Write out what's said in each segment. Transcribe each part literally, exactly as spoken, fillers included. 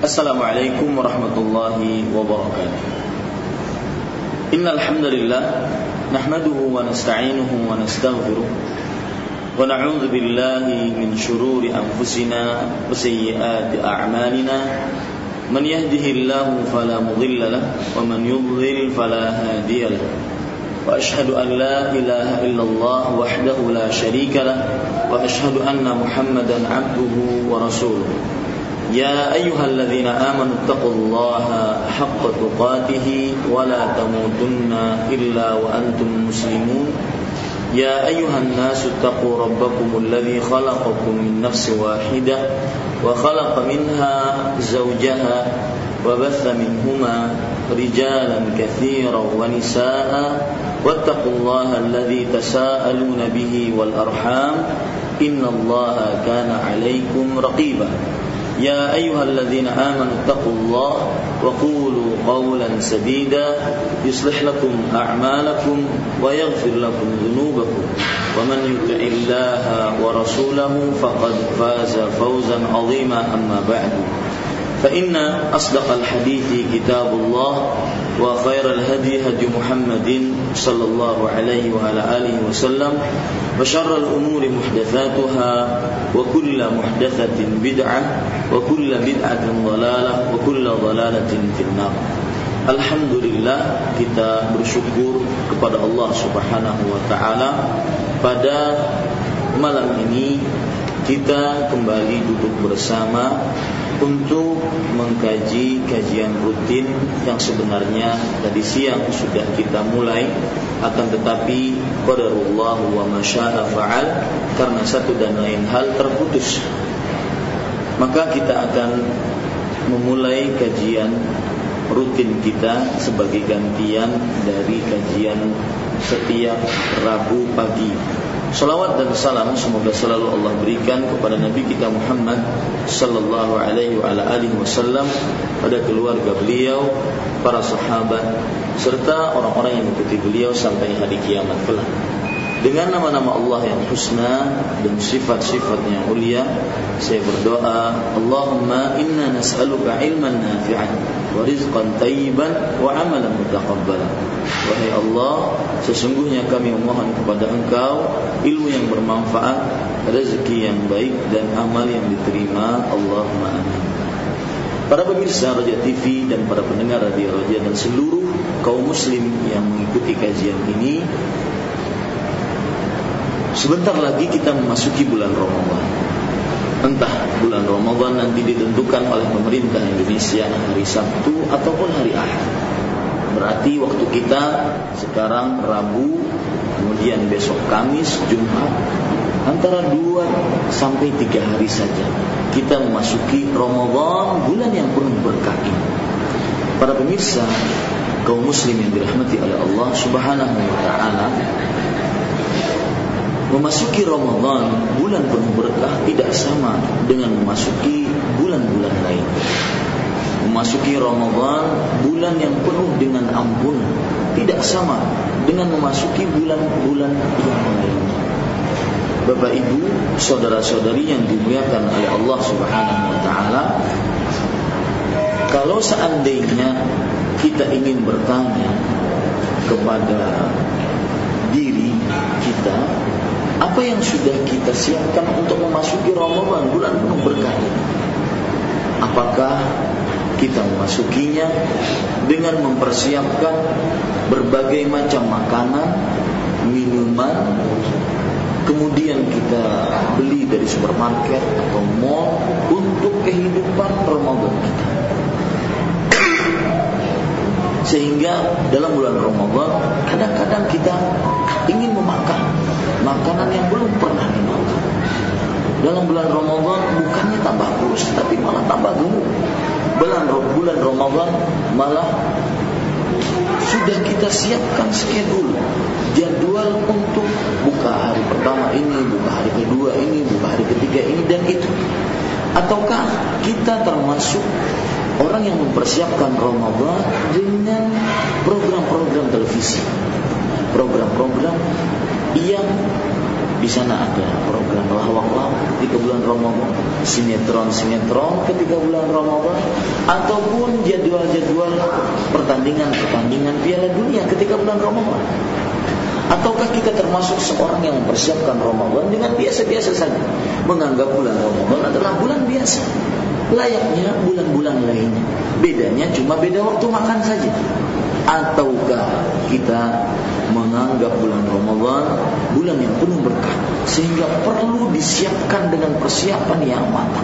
Assalamualaikum warahmatullahi wabarakatuh. Innal hamdalillah nahmaduhu wa nasta'inuhu wa nastaghfiruh wa na'udzu billahi min shururi anfusina wa sayyiati a'malina. Man yahdihillahu fala mudilla lahu wa man yudlil fala hadiya lahu. Wa ashhadu an la ilaha illallah wahdahu la syarika lahu wa ashhadu anna Muhammadan 'abduhu wa rasuluh. يا أيها الذين آمنوا اتقوا الله حق تقاته ولا تموتن إلا وأنتم مسلمون. يا أيها الناس اتقوا ربكم الذي خلقكم من نفس واحدة وخلق منها زوجها وبث منهما رجالا كثيرا ونساء واتقوا الله الذي تساءلون به والأرحام إن الله كان عليكم رقيبا. يا أيها الذين آمنوا اتقوا الله وقولوا قولا سديدا يصلح لكم أعمالكم ويغفر لكم ذنوبكم ومن يطع الله ورسوله فقد فاز فوزا عظيما. أما بعد فإن أصدق الحديث كتاب الله وخير الهدي هدي محمد صلى الله عليه وعلى آله وسلم وشر الأمور محدثاتها وكل محدثة بدعة وكل بدعة ضلالة وكل ضلالة في النار. Alhamdulillah, kita bersyukur kepada Allah Subhanahu wa taala. Pada malam ini kita kembali duduk bersama untuk mengkaji kajian rutin yang sebenarnya tadi siang sudah kita mulai, akan tetapi qadarullah wa masya'a fa'al, karena satu dan lain hal terputus. Maka kita akan memulai kajian rutin kita sebagai gantian dari kajian setiap Rabu pagi. Salawat dan salam semoga selalu Allah berikan kepada Nabi kita Muhammad sallallahu alaihi wa ala alihi wasallam, pada keluarga beliau, para sahabat, serta orang-orang yang mengikuti beliau sampai hari kiamat kelak. Dengan nama-nama Allah yang husna dan sifat-sifat yang mulia, saya berdoa, Allahumma inna nas'aluka ilman nafi'an wa rizqan tayyiban wa amalan mutaqabbalan. Wahai Allah, sesungguhnya kami memohon kepada Engkau ilmu yang bermanfaat, rezeki yang baik, dan amal yang diterima. Allahumma amin. Para pemirsa Raja T V dan para pendengar Radio Raja dan seluruh kaum muslim yang mengikuti kajian ini, sebentar lagi kita memasuki bulan Ramadan. Entah bulan Ramadan nanti ditentukan oleh pemerintah Indonesia hari Sabtu ataupun hari Ahad. Berarti waktu kita sekarang Rabu, kemudian besok Kamis, Jumat, antara dua sampai tiga hari saja kita memasuki Ramadan, bulan yang penuh berkah ini. Para pemirsa kaum muslim yang dirahmati oleh Allah Subhanahu wa taala, memasuki Ramadan, bulan penuh berkah, tidak sama dengan memasuki bulan-bulan lain. Memasuki Ramadan, bulan yang penuh dengan ampunan, tidak sama dengan memasuki bulan-bulan yang lain. Bapak Ibu, saudara-saudari yang dimuliakan oleh Allah Subhanahu wa taala, kalau seandainya kita ingin bertanya kepada diri kita, apa yang sudah kita siapkan untuk memasuki Ramadan, bulan penuh berkah ini? Apakah kita memasukinya dengan mempersiapkan berbagai macam makanan, minuman, kemudian kita beli dari supermarket atau mall untuk kehidupan Ramadan kita? Sehingga dalam bulan Ramadan kadang-kadang kita ingin memakan makanan yang belum pernah dimakan. Dalam bulan Ramadan bukannya tambah kurus, tapi malah tambah gemuk. Bulan bulan Ramadan malah sudah kita siapkan schedule, jadwal untuk buka hari pertama ini, buka hari kedua ini, buka hari ketiga ini dan itu. Ataukah kita termasuk orang yang mempersiapkan Ramadan dengan program-program televisi, program-program yang di sana ada program lawak-lawak ketika bulan Ramadan, sinetron-sinetron ketika bulan Ramadan, ataupun jadwal-jadwal pertandingan-pertandingan Piala Dunia ketika bulan Ramadan. Ataukah kita termasuk seorang yang mempersiapkan Ramadan dengan biasa-biasa saja, menganggap bulan Ramadan adalah bulan biasa, layaknya bulan-bulan lainnya, bedanya cuma beda waktu makan saja? Ataukah kita menganggap bulan Ramadan bulan yang penuh berkah, sehingga perlu disiapkan dengan persiapan yang matang?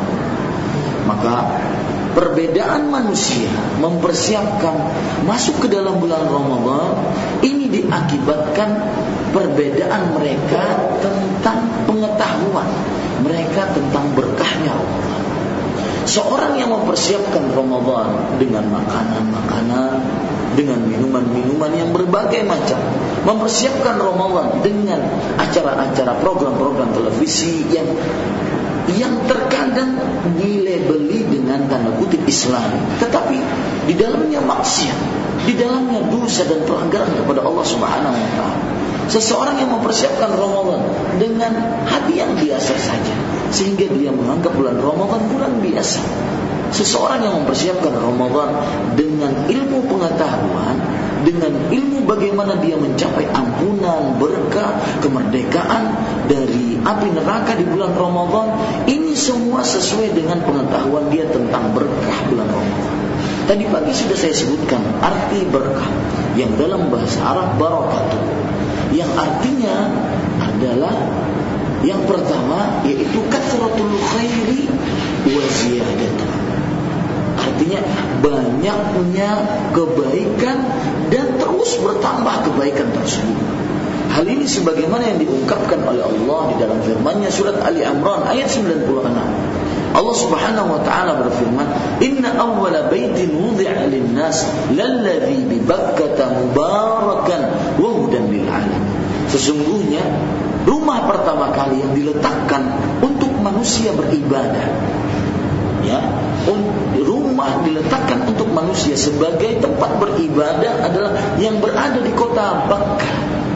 Maka perbedaan manusia mempersiapkan masuk ke dalam bulan Ramadan ini diakibatkan perbedaan mereka tentang pengetahuan mereka tentang berkahnya Ramadan. Seorang yang mempersiapkan Ramadan dengan makanan-makanan, dengan minuman-minuman yang berbagai macam, mempersiapkan Ramadan dengan acara-acara program-program televisi yang yang terkadang dilabeli dengan tanda kutip Islam, tetapi di dalamnya maksiat, di dalamnya dosa dan pelanggaran kepada Allah Subhanahu wa taala. Seseorang yang mempersiapkan Ramadan dengan hati yang biasa saja, sehingga dia menganggap bulan Ramadan bulan biasa. Seseorang yang mempersiapkan Ramadan dengan ilmu pengetahuan, dengan ilmu bagaimana dia mencapai ampunan, berkah, kemerdekaan dari api neraka di bulan Ramadan, ini semua sesuai dengan pengetahuan dia tentang berkah bulan Ramadan. Tadi pagi sudah saya sebutkan arti berkah yang dalam bahasa Arab barakatuh, yang artinya adalah yang pertama yaitu kathratul khairi wa ziyadatuh. Artinya banyaknya kebaikan dan terus bertambah kebaikan tersebut. Hal ini sebagaimana yang diungkapkan oleh Allah di dalam firman-Nya surat Ali Imran ayat sembilan puluh enam. Allah Subhanahu wa taala berfirman, "Inna awwala baitin wudi'a lin-nas lalladzi bi Bakkah mubarakan wa hudan lil alamin." Sesungguhnya rumah pertama kali yang diletakkan untuk manusia beribadah, ya, rumah diletakkan untuk manusia sebagai tempat beribadah adalah yang berada di kota Bakkah.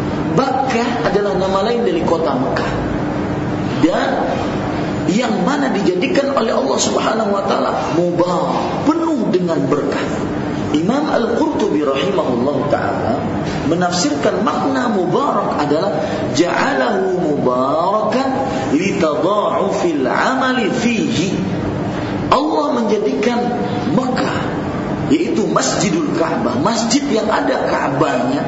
Bakkah adalah nama lain dari kota Mekah, dan yang mana dijadikan oleh Allah Subhanahu wa taala mubarak, penuh dengan berkah. Imam Al-Qurtubi rahimahullah ta'ala menafsirkan makna mubarak adalah ja'alahu mubarakan litadha'ufil amali fihi. Allah menjadikan Mekah, yaitu Masjidul Ka'bah, masjid yang ada Ka'bahnya,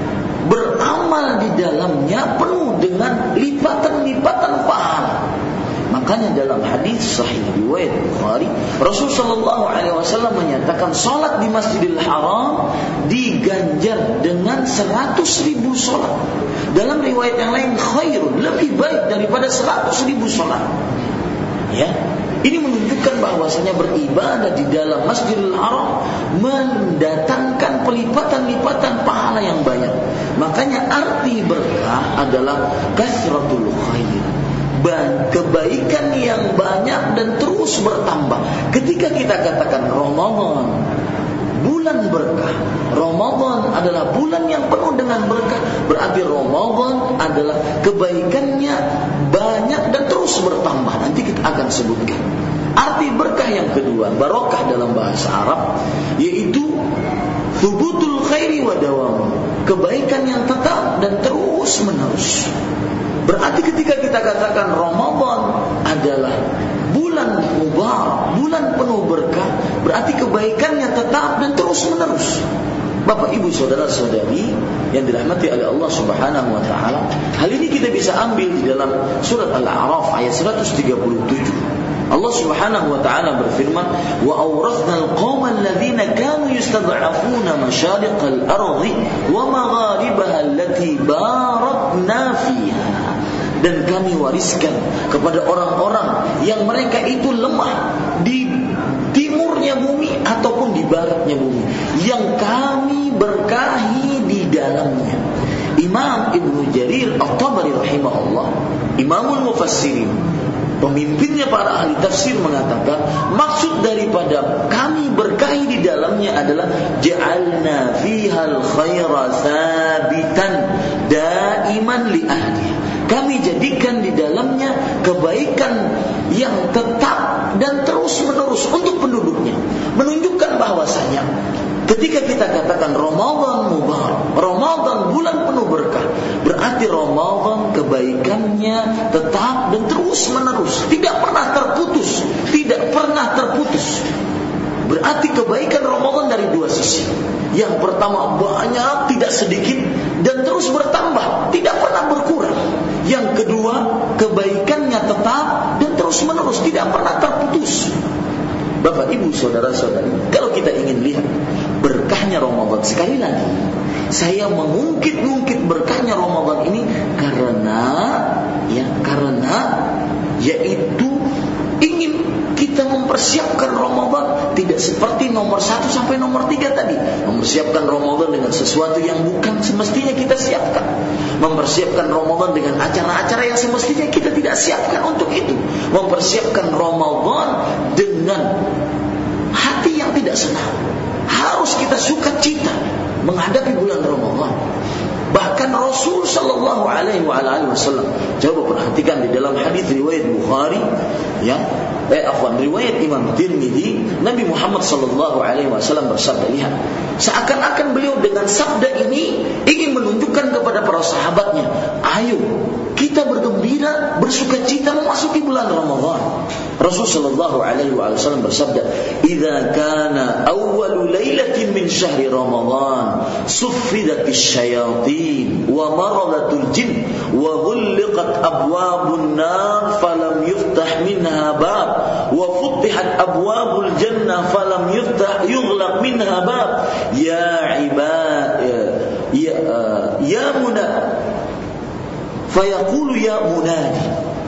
beramal di dalamnya penuh dengan lipatan-lipatan pahala. Makanya dalam hadis sahih riwayat Bukhari, Rasul sallallahu alaihi wasallam menyatakan salat di Masjidil Haram diganjar dengan seratus ribu salat. Dalam riwayat yang lain khairun, lebih baik daripada seratus ribu salat. Ya, ini menunjukkan bahwasanya beribadah di dalam Masjidil Haram mendatangkan pelipatan-lipatan pahala yang banyak. Makanya arti berkah adalah kasratul khair, kebaikan yang banyak dan terus bertambah. Ketika kita katakan Ramadan bulan berkah, Ramadan adalah bulan yang penuh dengan berkah, berarti Ramadan adalah kebaikannya banyak dan terus bertambah. Nanti kita akan sebutkan arti berkah yang kedua, barokah dalam bahasa Arab, yaitu thubutul khairi wa dawam, kebaikan yang tetap dan terus menerus. Berarti ketika kita katakan Ramadan adalah bulan mubarak, bulan penuh berkah, berarti kebaikannya tetap dan terus menerus. Bapak, ibu, saudara-saudari yang dirahmati oleh Allah Subhanahu wa taala, hal ini kita bisa ambil di dalam surat Al-A'raf ayat seratus tiga puluh tujuh. Allah Subhanahu wa taala berfirman, "Wa awrathna al-qauma alladhina kanu yastad'afuna masyariqal ardi wa magharibaha allati barakna fiha." Dan kami wariskan kepada orang-orang yang mereka itu lemah di timurnya bumi ataupun di baratnya bumi, yang kami berkahi di dalamnya. Imam Ibnu Jarir At-Tabari rahimahullah, Imamul Mufassirin, pemimpinnya para ahli tafsir, mengatakan maksud daripada kami berkahi di dalamnya adalah ja'alna fihal khaira sabitan daiman li ahliha. kami jadikan di dalamnya kebaikan yang tetap dan terus menerus untuk penduduknya. Menunjukkan bahwasanya ketika kita katakan Ramadan mubarak, Ramadan bulan penuh berkah, berarti Ramadan kebaikannya tetap dan terus menerus, tidak pernah terputus, tidak pernah terputus. Berarti kebaikan Ramadan dari dua sisi. Yang pertama banyak, tidak sedikit, dan terus bertambah, tidak pernah berkurang. Yang kedua, kebaikannya tetap dan terus menerus, tidak pernah terputus. Bapak, Ibu, saudara-saudari, kalau kita ingin lihat berkahnya Ramadan, sekali lagi saya mengungkit-ungkit berkahnya Ramadan ini karena ya karena yaitu ingin kita mempersiapkan Ramadan tidak seperti nomor satu sampai nomor tiga tadi. Mempersiapkan Ramadan dengan sesuatu yang bukan semestinya kita siapkan. Mempersiapkan Ramadan dengan acara-acara yang semestinya kita tidak siapkan untuk itu. Mempersiapkan Ramadan dengan hati yang tidak senang. Harus kita sukacita menghadapi bulan Ramadan. Bahkan Rasul sallallahu alaihi wasallam, coba perhatikan di dalam hadis riwayat Bukhari, ya, eh afwan riwayat Imam Tirmidzi, Nabi Muhammad sallallahu alaihi wasallam bersabda, lihat, seakan-akan beliau dengan sabda ini ingin menunjukkan kepada para sahabatnya, ayo kita bergembira, bersukacita memasuki bulan Ramadan. Rasul sallallahu alaihi wasallam bersabda, "Idza kana awwalu lailatin min syahri Ramadan, suffidatis syayatin wa maradatul jin wa ghulliqat abwabun nar falam yuftah minha bab wa futihat abwabul jannah falam yuftah yughlaq minha bab ya ibad ya ya munad fayaqulu ya munadi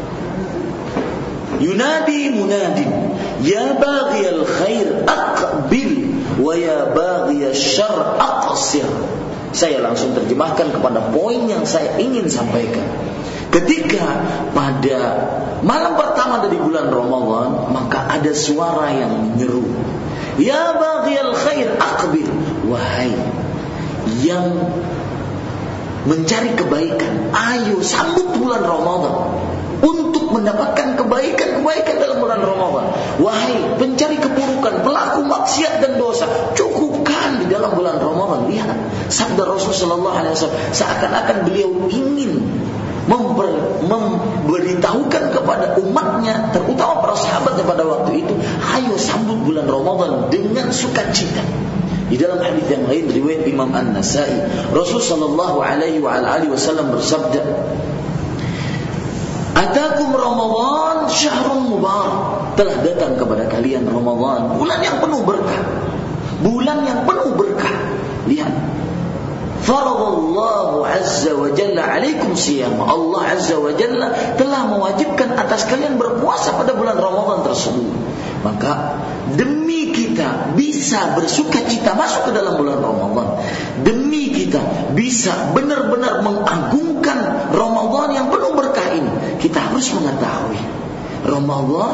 yunadi munadin ya baghiyal khair aqbil wa ya baghiyal syarr aqsir." Saya langsung terjemahkan kepada poin yang saya ingin sampaikan. Ketika pada malam pertama dari bulan Ramadan, maka ada suara yang menyeru, "Ya baghiyal khair aqbil." Wahai yang mencari kebaikan, ayo sambut bulan Ramadan untuk mendapatkan kebaikan-kebaikan dalam bulan Ramadan. Wahai pencari keburukan, pelaku maksiat dan dosa, cukupkan di dalam bulan Ramadan. Lihat sabda Rasul sallallahu alaihi wasallam, seakan-akan beliau ingin member, memberitahukan kepada umatnya, terutama para sahabatnya pada waktu itu, ayo sambut bulan Ramadan dengan sukacita. Di dalam hadis yang lain riwayat Imam An-Nasai, Rasul sallallahu alaihi wasallam bersabda, "Atakum Ramadan syahrun mubarak." Telah datang kepada kalian Ramadan, bulan yang penuh berkah. Bulan yang penuh berkah. Lihat. Faradallahu azza wa jalla alaikum siyam. Allah azza wa jalla telah mewajibkan atas kalian berpuasa pada bulan Ramadan tersebut. Maka demi kita bisa bersukacita masuk ke dalam bulan Ramadan, demi kita bisa benar-benar mengagungkan Ramadan yang penuh berkah ini, kita harus mengetahui Ramadan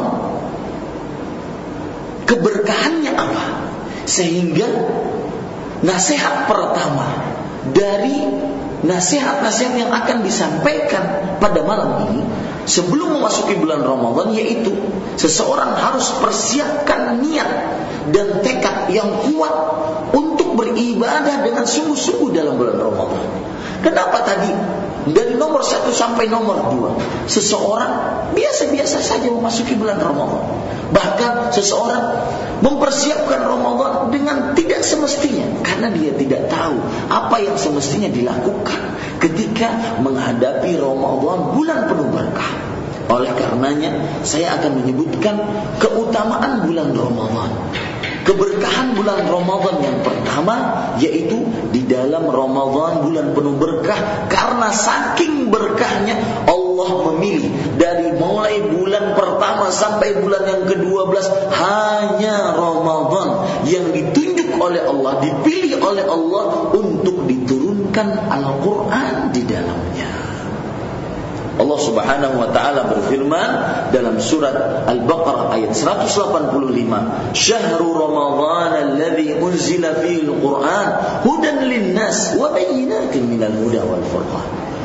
keberkahannya apa. Sehingga nasihat pertama dari nasihat-nasihat yang akan disampaikan pada malam ini sebelum memasuki bulan Ramadan, yaitu seseorang harus persiapkan niat dan tekad yang kuat untuk beribadah dengan sungguh-sungguh dalam bulan Ramadan. Kenapa tadi dari nomor satu sampai nomor dua seseorang biasa-biasa saja memasuki bulan Ramadan, bahkan seseorang mempersiapkan Ramadan dengan tidak semestinya, karena dia tidak tahu apa yang semestinya dilakukan ketika menghadapi Ramadan, bulan penuh berkah. Oleh karenanya saya akan menyebutkan keutamaan bulan Ramadan, keberkahan bulan Ramadan yang pertama, yaitu di dalam Ramadan bulan penuh berkah. Karena saking berkahnya, Allah memilih dari mulai bulan pertama sampai bulan yang kedua belas hanya Ramadan yang ditunjuk oleh Allah, dipilih oleh Allah untuk diturunkan Al-Quran di dalamnya. Allah Subhanahu wa taala berfirman dalam surat Al-Baqarah ayat seratus delapan puluh lima, "Syahrul Ramadhan alladzi unzila fihi al-Qur'an hudan lin-nas wa bayyinatin minal huda wal furqan."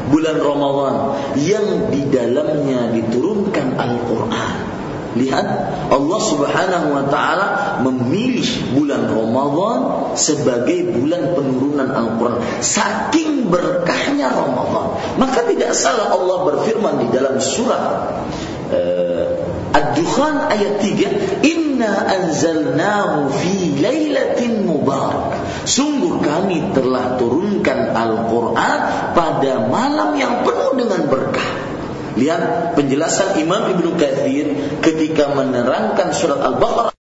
bulan Ramadan yang di dalamnya diturunkan Al-Quran. Lihat, Allah Subhanahu wa ta'ala memilih bulan Ramadan sebagai bulan penurunan Al-Quran. Saking berkahnya Ramadan, maka tidak salah Allah berfirman di dalam surah uh, Ad-Dukhan ayat tiga, Inna anzalnahu fi lailatin mubarak. Sungguh kami telah turunkan Al-Quran pada malam yang penuh dengan berkah. Lihat penjelasan Imam Ibnu Katsir ketika menerangkan surat Al-Baqarah,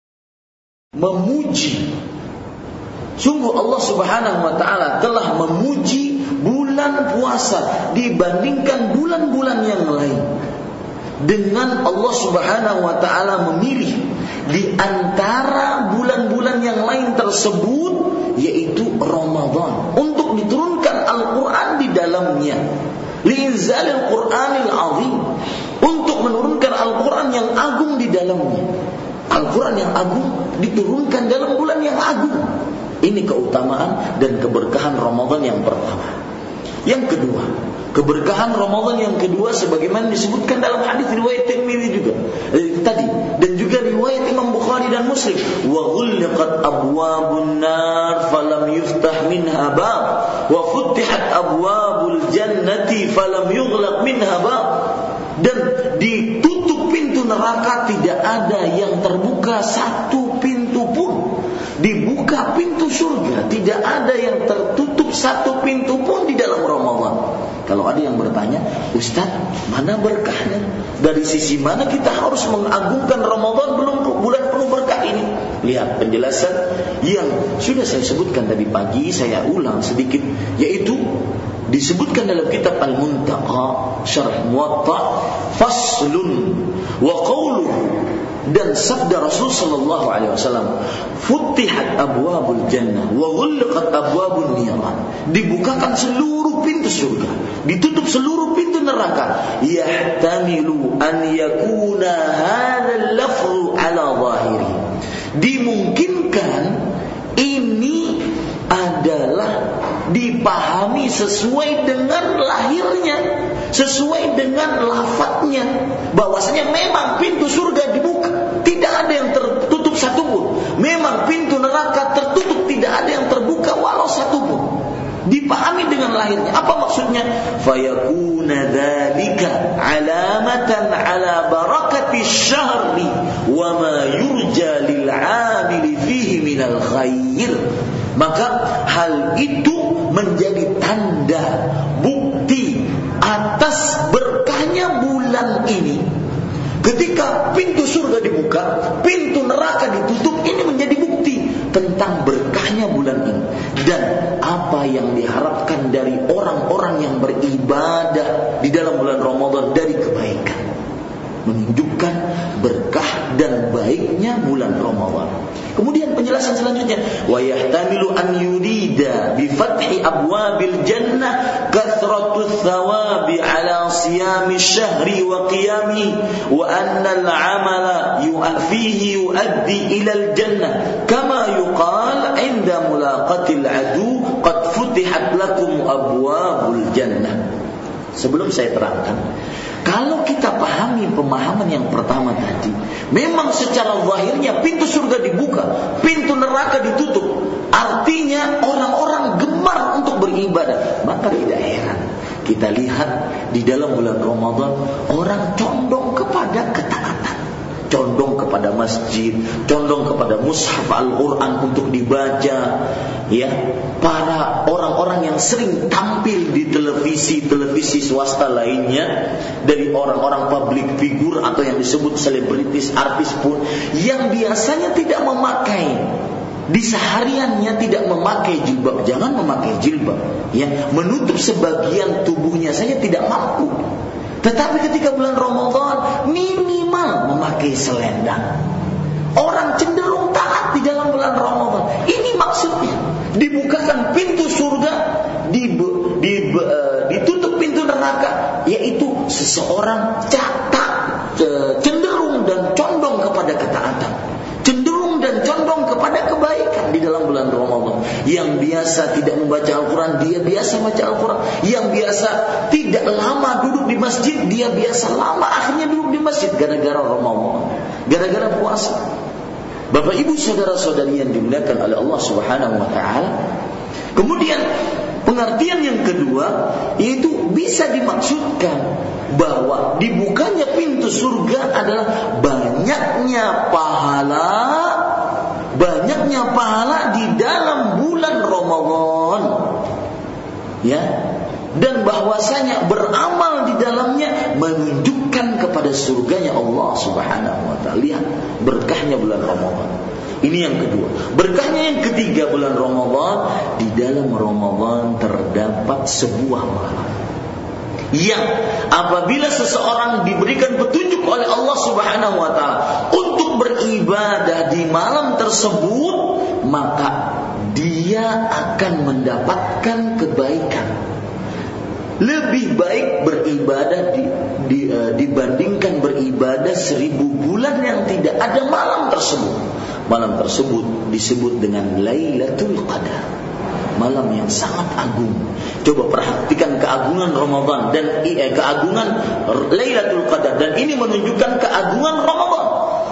memuji. Sungguh Allah Subhanahu wa ta'ala telah memuji bulan puasa dibandingkan bulan-bulan yang lain. Dengan Allah Subhanahu wa ta'ala memilih di antara bulan-bulan yang lain tersebut, yaitu Ramadan, untuk diturunkan Al-Quran di dalamnya. Li'inzalil Qur'anil azim, untuk menurunkan Al-Quran yang agung di dalamnya. Al-Quran yang agung diturunkan dalam bulan yang agung. Ini keutamaan dan keberkahan Ramadan yang pertama. Yang kedua, keberkahan Ramadan yang kedua sebagaimana disebutkan dalam hadis riwayat Tirmidzi juga eh, tadi, dan juga riwayat Imam Bukhari dan Muslim, wa ghulqat abwabun nar falam yuftah minha bab wa futihat abwabul jannati falam yughlaq minha bab. Dan ditutup pintu neraka, tidak ada yang terbuka satu pintu pun. Dibuka pintu surga, tidak ada yang tertutup satu pintu pun di dalam Ramadan. Kalau ada yang bertanya, Ustaz, mana berkahnya? Dari sisi mana kita harus mengagungkan Ramadan belum bulan penuh berkah ini? Lihat penjelasan yang sudah saya sebutkan tadi pagi, saya ulang sedikit, yaitu disebutkan dalam kitab Al-Muntaqa Syarh Muwatta, faslun wa qawluhu, dan sabda Rasul sallallahu alaihi wasallam, futihat abwabul jannah wa ghulqat abwabun niran. Dibukakan seluruh pintu surga, ditutup seluruh pintu neraka. Yahtamilu an yakuna hadzal lafzu ala zahiri. Dimungkinkan ini adalah dipahami sesuai dengan lahirnya, sesuai dengan lafadznya, bahwasanya memang pintu surga dibuka, tidak ada yang tertutup satu pun. Memang pintu neraka tertutup, tidak ada yang terbuka walau satu pun. Dipahami dengan lahirnya. Apa maksudnya? Fayakuna dzalika alamatan ala barakati syahri wa ma yurja lil 'amili fihi minal khair. Maka hal itu menjadi tanda, bukti atas berkahnya bulan ini. Ketika pintu surga dibuka, pintu neraka ditutup, ini menjadi bukti tentang berkahnya bulan ini. Dan apa yang diharapkan dari orang-orang yang beribadah di dalam bulan Ramadan dari kebaikan, menunjukkan berkah dan baiknya bulan Ramadan. Kemudian penjelasan selanjutnya, wa yahtamilu an yurida bi fathi abwabil jannah kathratu thawabi ala siyami syahri wa qiyami wa anna al-amala yu'fihi yuaddi ila al-jannah kama yuqal 'inda mulaqatil adu qad futihat lakum abwabul jannah. Sebelum saya terangkan, kalau kita pahami pemahaman yang pertama tadi, memang secara zahirnya pintu surga dibuka, pintu neraka ditutup, artinya orang-orang gemar untuk beribadah. Maka tidak heran kita lihat di dalam bulan Ramadan orang condong kepada ketaatan, condong kepada masjid, condong kepada mushaf Al-Quran untuk dibaca. Ya, para orang-orang yang sering tampil di televisi-televisi swasta lainnya, dari orang-orang public figure atau yang disebut selebritis, artis pun, yang biasanya tidak memakai, di sehariannya tidak memakai jilbab, jangan memakai jilbab, ya, menutup sebagian tubuhnya saja tidak mampu. Tetapi ketika bulan Ramadan minimal memakai selendang. Orang cenderung taat di dalam bulan Ramadan. Ini maksudnya. Dibukakan pintu surga, di, di, uh, ditutup pintu neraka, yaitu seseorang catat, cenderung dan condong kepada ketaatan, cenderung dan condong kepada kebaikan di dalam bulan Ramadan. Yang biasa tidak membaca Al-Quran, dia biasa baca Al-Quran. Yang biasa tidak masjid, dia biasa lama akhirnya duduk di masjid gara-gara Ramadan, gara-gara puasa. Bapak Ibu saudara-saudari yang dimuliakan oleh Allah Subhanahu wa taala. Kemudian pengertian yang kedua yaitu bisa dimaksudkan bahwa dibukanya pintu surga adalah banyaknya pahala, banyaknya pahala di dalam bulan Ramadan. Ya. Dan bahwasanya beramal di dalamnya menunjukkan kepada surganya Allah Subhanahu wa taala. Lihat berkahnya bulan Ramadan. Ini yang kedua. Berkahnya yang ketiga bulan Ramadan, di dalam Ramadan terdapat sebuah malam yang apabila seseorang diberikan petunjuk oleh Allah Subhanahu wa taala untuk beribadah di malam tersebut, maka dia akan mendapatkan kebaikan. Lebih baik beribadah di, di, uh, dibandingkan beribadah seribu bulan yang tidak ada malam tersebut. Malam tersebut disebut dengan Lailatul Qadar, malam yang sangat agung. Coba perhatikan keagungan Ramadan dan eh, keagungan Lailatul Qadar, dan ini menunjukkan keagungan Ramadan.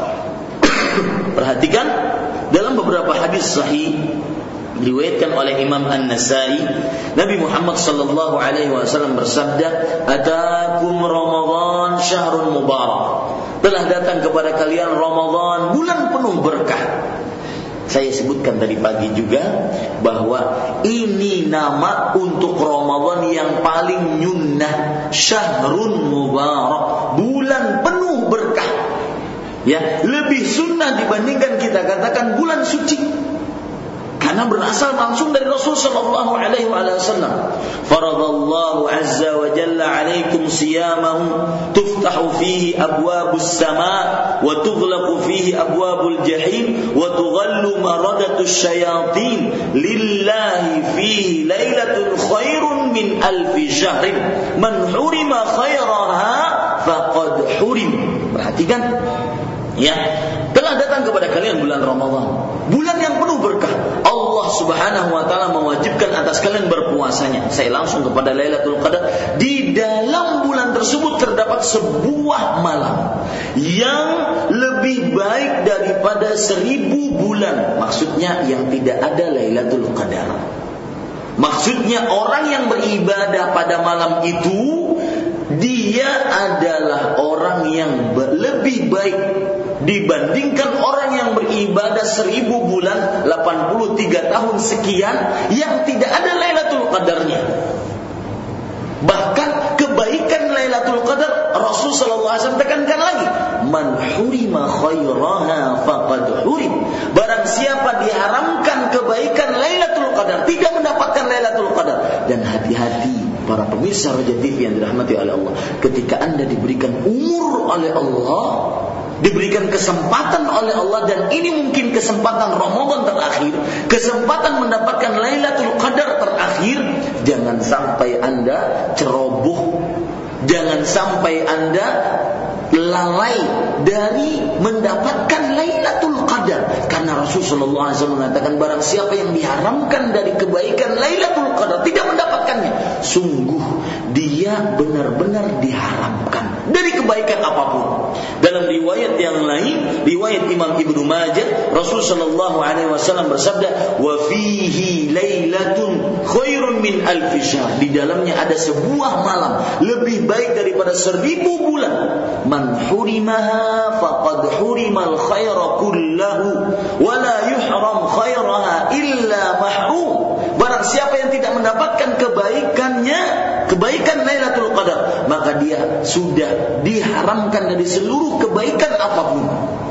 Perhatikan dalam beberapa hadis sahih diriwayatkan oleh Imam An-Nasai, Nabi Muhammad sallallahu alaihi wasallam bersabda, "Atakum Ramadan syahrun mubarak." Telah datang kepada kalian Ramadan, bulan penuh berkah. Saya sebutkan tadi pagi juga bahwa ini nama untuk Ramadan yang paling nyunnah, syahrun mubarak, bulan penuh berkah. Ya, lebih sunnah dibandingkan kita katakan bulan suci. Karena berasal langsung dari Rasul sallallahu alaihi wasallam. Faradallahu azza wa jalla alaikum siyamahu tuftahu fihi abwabus sama wa tughlaqu fihi abwabul jahim wa tughallu maradatus syayatin lillahi fihi lailatun khairun min alfi syahrin man hurima khairaha faqad hurim. Perhatikan ya, telah datang kepada kalian bulan Ramadan, bulan yang penuh berkah. Allah Subhanahu wa taala mewajibkan atas kalian berpuasanya. Saya langsung kepada Lailatul Qadar. Di dalam bulan tersebut terdapat sebuah malam yang lebih baik daripada seribu bulan. Maksudnya yang tidak ada Lailatul Qadar. Maksudnya orang yang beribadah pada malam itu, dia adalah orang yang lebih baik dibandingkan orang yang beribadah seribu bulan, delapan puluh tiga tahun sekian, yang tidak ada Lailatul Qadarnya. Bahkan kebaikan Lailatul Qadar Rasul sallallahu alaihi wasallam tekankan lagi, man hurima khairaha faqad hurim. Barang siapa diharamkan kebaikan Lailatul Qadar, tidak mendapatkan Lailatul Qadar. Dan hati-hati para pemirsa Raja T V yang dirahmati oleh Allah, ketika Anda diberikan umur oleh Allah, diberikan kesempatan oleh Allah, dan ini mungkin kesempatan Ramadan terakhir, kesempatan mendapatkan Lailatul Qadar terakhir, jangan sampai Anda ceroboh, jangan sampai Anda lalai dari mendapatkan Lailatul Qadar. Karena Rasulullah sallallahu alaihi wasallam mengatakan, barang siapa yang diharamkan dari kebaikan Lailatul Qadar, tidak mendapatkannya, sungguh dia benar-benar diharamkan dari kebaikan apapun. Dalam riwayat yang lain, riwayat Imam Ibnu Majah, Rasul sallallahu alaihi wasallam bersabda, "Wa fihi lailatun khairun min alfi syahr." Di dalamnya ada sebuah malam lebih baik daripada seribu bulan. Man hurimaha faqad hurimal khaira kullahu wa la yuhram khairaha illa mahrum. Barang siapa yang tidak mendapatkan kebaikannya, kebaikan Lailatul Qadar, maka dia sudah diharamkan dari seluruh kebaikan apapun.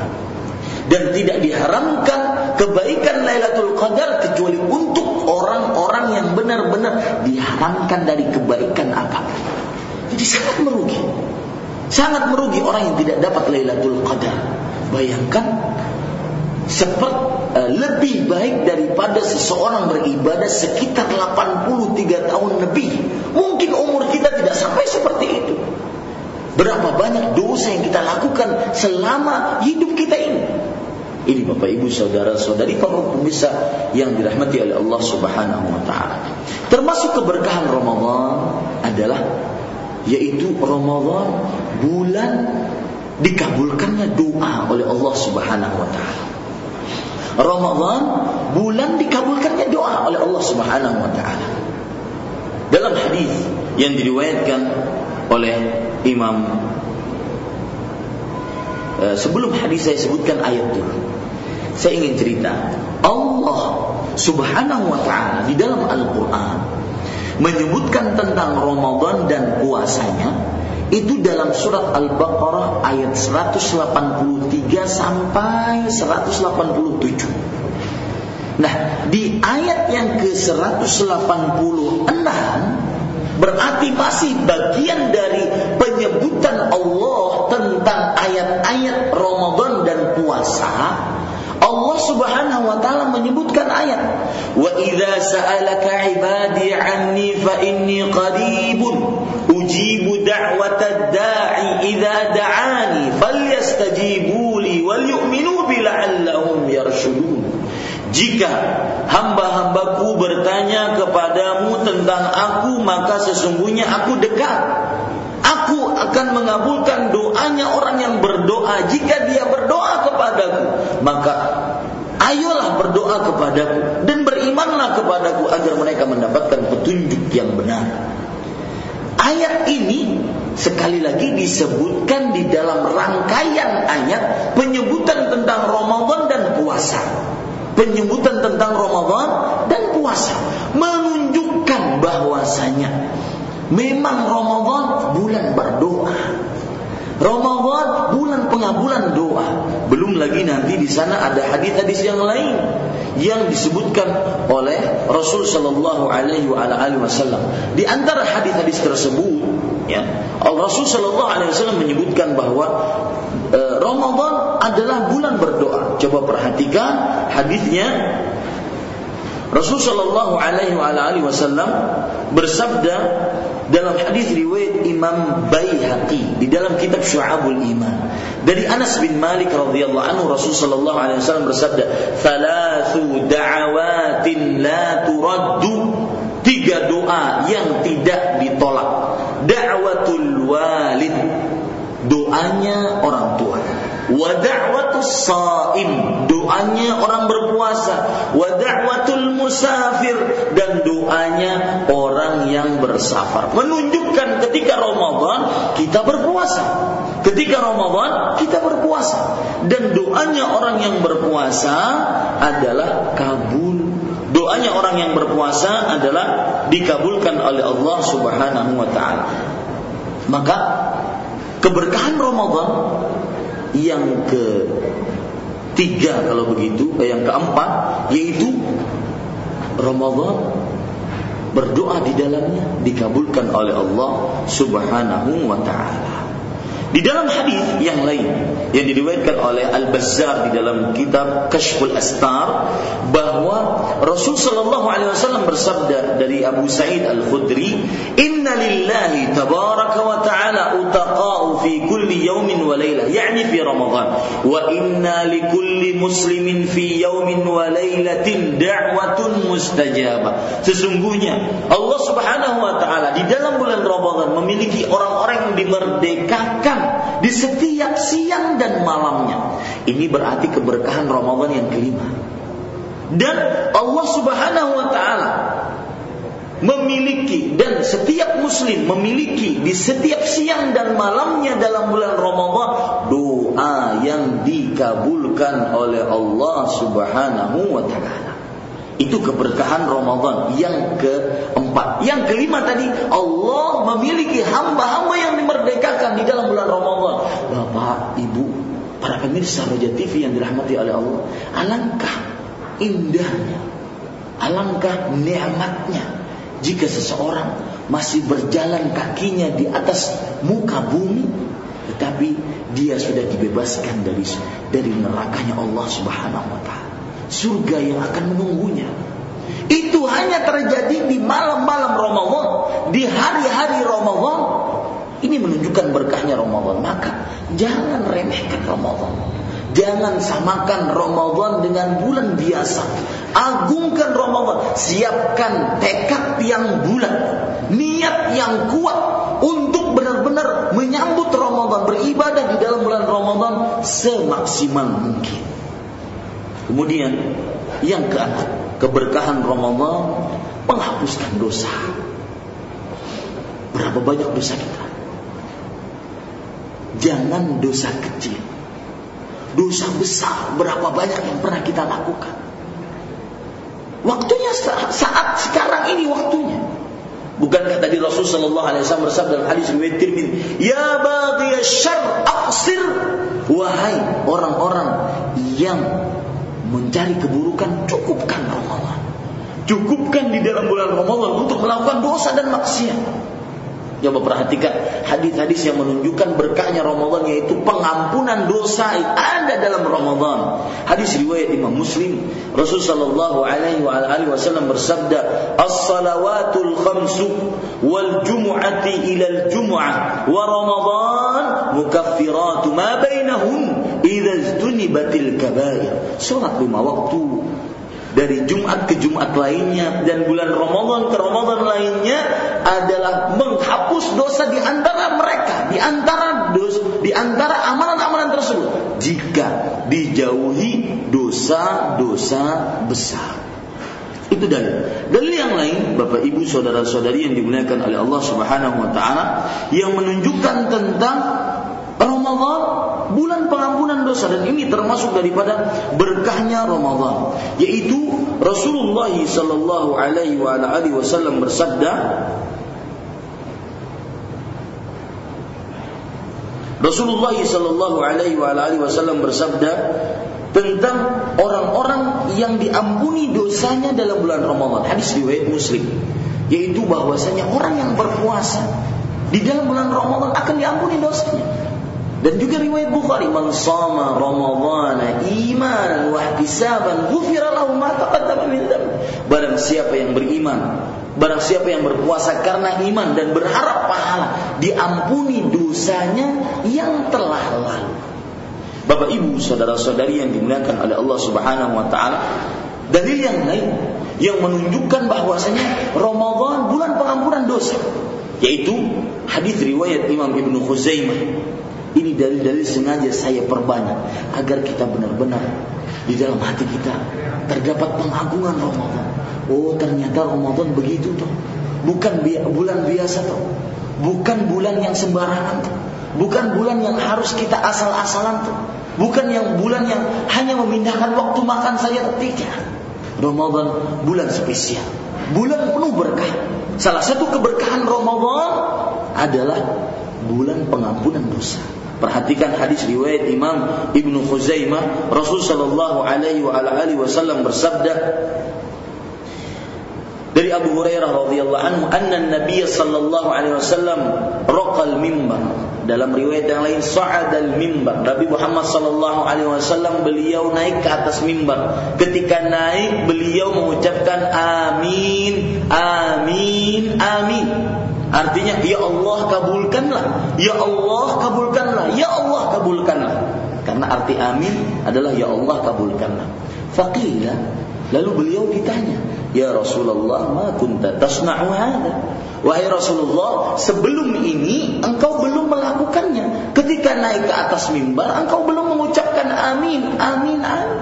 Dan tidak diharamkan kebaikan Lailatul Qadar kecuali untuk orang-orang yang benar-benar diharamkan dari kebaikan apapun. Jadi sangat merugi. Sangat merugi orang yang tidak dapat Lailatul Qadar. Bayangkan, seperti uh, lebih baik daripada seseorang beribadah sekitar delapan puluh tiga tahun lebih. Mungkin umur kita tidak sampai seperti itu. Berapa banyak dosa yang kita lakukan selama hidup kita ini. Ini Bapak Ibu saudara-saudari para pemirsa yang dirahmati oleh Allah Subhanahu wa taala. Termasuk keberkahan Ramadan adalah yaitu Ramadan, bulan dikabulkannya doa oleh Allah Subhanahu wa taala. Ramadan, bulan dikabulkannya doa oleh Allah Subhanahu wa taala. Dalam hadis yang diriwayatkan oleh Imam, uh, sebelum hadis saya sebutkan ayat dulu, saya ingin cerita. Allah Subhanahu wa taala di dalam Al-Qur'an menyebutkan tentang Ramadan dan puasanya itu dalam surat Al-Baqarah ayat seratus delapan puluh tiga sampai seratus delapan puluh tujuh. Nah, di ayat yang ke seratus delapan puluh enam berarti masih bagian dari penyebutan Allah tentang ayat-ayat Ramadan dan puasa. Allah Subhanahu wa taala menyebutkan ayat, "Wa idza sa'alaka 'ibadi 'anni fa inni qaribun ujibu da'watad da'i idza da'ani falyastajibu li wal yu'minu bi la'allahum yarshudun." Jika hamba-hambaku bertanya kepadamu tentang aku, maka sesungguhnya aku dekat. Aku akan mengabulkan doanya orang yang berdoa. Jika dia berdoa kepadaku, maka ayolah berdoa kepadaku dan berimanlah kepadaku agar mereka mendapatkan petunjuk yang benar. Ayat ini sekali lagi disebutkan di dalam rangkaian ayat penyebutan tentang Ramadan dan puasa. Penyebutan tentang Ramadan dan puasa menunjukkan bahwasanya memang Ramadan bulan berdoa. Ramadan bulan pengabulan doa. Belum lagi nanti di sana ada hadis-hadis yang lain yang disebutkan oleh Rasul sallallahu alaihi wasallam. Di antara hadis-hadis tersebut, ya, Rasul sallallahu alaihi wasallam menyebutkan bahwa e, Ramadan adalah bulan berdoa. Coba perhatikan hadisnya. Rasul sallallahu alaihi wasallam bersabda dalam hadis riwayat Imam Baihaqi di dalam kitab Syu'abul Iman dari Anas bin Malik radhiyallahu anhu, Rasul sallallahu alaihi wasallam bersabda, "Thalathu da'awatin la turaddu." Tiga doa yang tidak ditolak. Da'watul walid, doanya orang tua. Wa da'watus shaim, doanya orang berpuasa. Wa da'watul musafir, dan doanya orang yang bersafar. Menunjukkan ketika Ramadan kita berpuasa. Ketika Ramadan kita berpuasa. Dan doanya orang yang berpuasa adalah kabul. Doanya orang yang berpuasa adalah dikabulkan oleh Allah Subhanahu wa taala. Maka keberkahan Ramadan yang ketiga kalau begitu, yang keempat, yaitu Ramadan berdoa di dalamnya dikabulkan oleh Allah Subhanahu wa taala. Di dalam hadis yang lain yang diriwayatkan oleh Al-Bazzar di dalam kitab Kashful Astar, bahwa Rasul sallallahu alaihi wasallam bersabda dari Abu Sa'id Al-Khudri, "Inna lillahi tabaraka wa ta'ala utaqa'u fi kulli yawmin wa laylah," yakni fi Ramadan, "wa inna likulli muslimin fi yawmin wa laylatin da'watun mustajabah." Sesungguhnya Allah Subhanahu wa taala di dalam bulan Ramadan memiliki orang-orang yang dimerdekakan di setiap siang dan malamnya. Ini berarti keberkahan Ramadan yang kelima. Dan Allah Subhanahu wa taala memiliki, dan setiap muslim memiliki di setiap siang dan malamnya dalam bulan Ramadan doa yang dikabulkan oleh Allah Subhanahu wa taala. Itu keberkahan Ramadan yang keempat. Yang kelima tadi, Allah memiliki hamba-hamba yang dimerdekakan di dalam bulan Ramadan. Bapak, Ibu, para pemirsa Roja T V yang dirahmati oleh Allah, alangkah indahnya, alangkah nikmatnya jika seseorang masih berjalan kakinya di atas muka bumi, tetapi dia sudah dibebaskan dari dari nerakanya Allah Subhanahu wa taala. Surga yang akan menunggunya. Itu hanya terjadi di malam-malam Ramadan, di hari-hari Ramadan. Ini menunjukkan berkahnya Ramadan. Maka jangan remehkan Ramadan. Jangan samakan Ramadan dengan bulan biasa. Agungkan Ramadan. Siapkan tekad yang bulat, niat yang kuat untuk benar-benar menyambut Ramadan, beribadah di dalam bulan Ramadan semaksimal mungkin. Kemudian yang keenam, keberkahan Ramadan menghapuskan dosa. Berapa banyak dosa kita? Jangan dosa kecil, dosa besar berapa banyak yang pernah kita lakukan. Waktunya saat, saat sekarang ini waktunya. Bukankah tadi Rasul sallallahu alaihi wasallam bersabda dalam hadis riwayat Tirmidzi, "Ya baghiyash syarr aqsir." Wahai orang-orang yang mencari keburukan, cukupkan Ramadan. Cukupkan di dalam bulan Ramadan untuk melakukan dosa dan maksiat. Coba perhatikan hadis-hadis yang menunjukkan berkahnya Ramadan, yaitu pengampunan dosa ada dalam Ramadan. Hadis riwayat Imam Muslim, Rasul sallallahu alaihi wa alihi wasallam bersabda, "As-salawatul khamsu wal jumu'ati ilal jumu'ah wa Ramadan mukaffiratu ma bainahun idza ijtunibatil kabair." Salat lima waktu dari Jumat ke Jumat lainnya dan bulan Ramadan ke Ramadan lainnya adalah menghapus dosa di antara mereka, di antara dosa, di antara amalan-amalan tersebut jika dijauhi dosa-dosa besar. Itu dalil. Dalil yang lain, Bapak Ibu saudara-saudari yang dimuliakan oleh Allah Subhanahu wa taala, yang menunjukkan tentang Ramadan bulan pengampunan dosa, dan ini termasuk daripada berkahnya Ramadan, yaitu Rasulullah sallallahu alaihi wa alihi wasallam bersabda, Rasulullah sallallahu alaihi wa alihi wasallam bersabda tentang orang-orang yang diampuni dosanya dalam bulan Ramadan. Hadis riwayat Muslim, yaitu bahwasanya orang yang berpuasa di dalam bulan Ramadan akan diampuni dosanya. Dan juga riwayat Bukhari, "Man shama Ramadhana imanan wa ihtisaban ghufira lahu ma taqaddama min dhanbi." Barang siapa yang beriman, barang siapa yang berpuasa karena iman dan berharap pahala, diampuni dosanya yang telah lalu. Bapak Ibu saudara-saudari yang dimuliakan oleh Allah Subhanahu wa taala, dalil yang lain yang menunjukkan bahwasanya Ramadan bulan pengampunan dosa, yaitu hadis riwayat Imam Ibnu Khuzaimah. Ini dalil-dalil sengaja saya perbanyak agar kita benar-benar di dalam hati kita terdapat pengagungan Ramadan. Oh, ternyata Ramadan begitu toh. Bukan bi- bulan biasa toh. Bukan bulan yang sembarangan toh. Bukan bulan yang harus kita asal-asalan toh. Bukan yang bulan yang hanya memindahkan waktu makan saja, tidak. Ramadan bulan spesial, bulan penuh berkah. Salah satu keberkahan Ramadan adalah bulan pengampunan dosa. Perhatikan hadis riwayat Imam Ibnu Khuzaimah, Rasul sallallahu alaihi wa alihi wasallam bersabda dari Abu Hurairah radhiyallahu anhu, anna Nabiy sallallahu alaihi wasallam raqal mimbar. Dalam riwayat yang lain, sa'adal mimbar. Nabi Muhammad sallallahu alaihi wasallam beliau naik ke atas mimbar. Ketika naik, beliau mengucapkan amin, amin, amin. Artinya, ya Allah kabulkanlah, ya Allah kabulkanlah, ya Allah kabulkanlah. Karena arti amin adalah ya Allah kabulkanlah. Faqila, lalu beliau ditanya, ya Rasulullah, ma kunta tasna'u hadha? Wahai Rasulullah, sebelum ini engkau belum melakukannya. Ketika naik ke atas mimbar, engkau belum mengucapkan amin, amin, amin.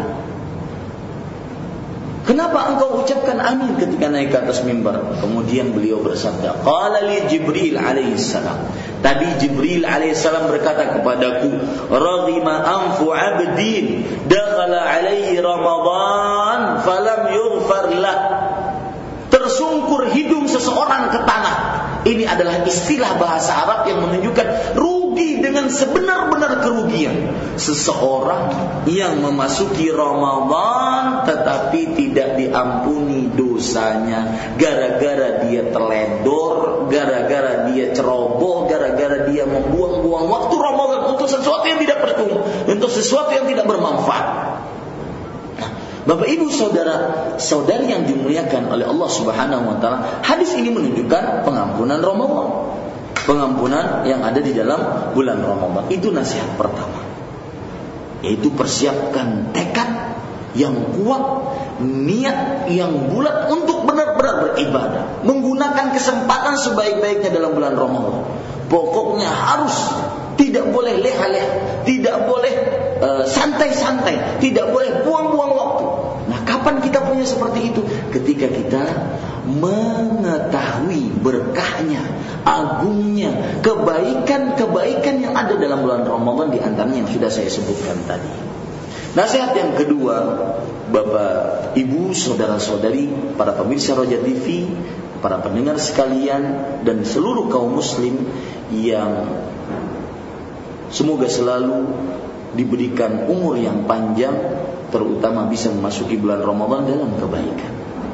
Kenapa engkau ucapkan amin ketika naik ke atas mimbar? Kemudian beliau bersabda, qala li Jibril alaihissalam. Tadi Jibril alaihissalam berkata kepadaku, raghima anfu 'abdin dakhala alaihi Ramadan falam yughfar lah. Tersungkur hidung seseorang ke tanah. Ini adalah istilah bahasa Arab yang menunjukkan rugi dengan sebenar-benar kerugian. Seseorang yang memasuki Ramadan tetapi tidak diampuni dosanya, gara-gara dia teledor, gara-gara dia ceroboh, gara-gara dia membuang-buang waktu Ramadan untuk sesuatu yang tidak perlu, untuk sesuatu yang tidak bermanfaat. Bapak Ibu saudara saudari yang dimuliakan oleh Allah Subhanahu wa taala, hadis ini menunjukkan pengampunan Ramadan. Pengampunan yang ada di dalam bulan Ramadan. Itu nasihat pertama. Yaitu persiapkan tekad yang kuat, niat yang bulat untuk benar-benar beribadah, menggunakan kesempatan sebaik-baiknya dalam bulan Ramadan. Pokoknya harus, tidak boleh leha-leha, tidak boleh uh, santai-santai, tidak boleh buang-buang waktu. Nah, kapan kita punya seperti itu? Ketika kita mengetahui berkahnya, agungnya, kebaikan-kebaikan yang ada dalam bulan Ramadan, di antaranya yang sudah saya sebutkan tadi. Nasihat yang kedua, Bapak, Ibu, saudara-saudari, para pemirsa Roja T V, para pendengar sekalian, dan seluruh kaum muslim yang semoga selalu diberikan umur yang panjang, terutama bisa memasuki bulan Ramadan dalam kebaikan.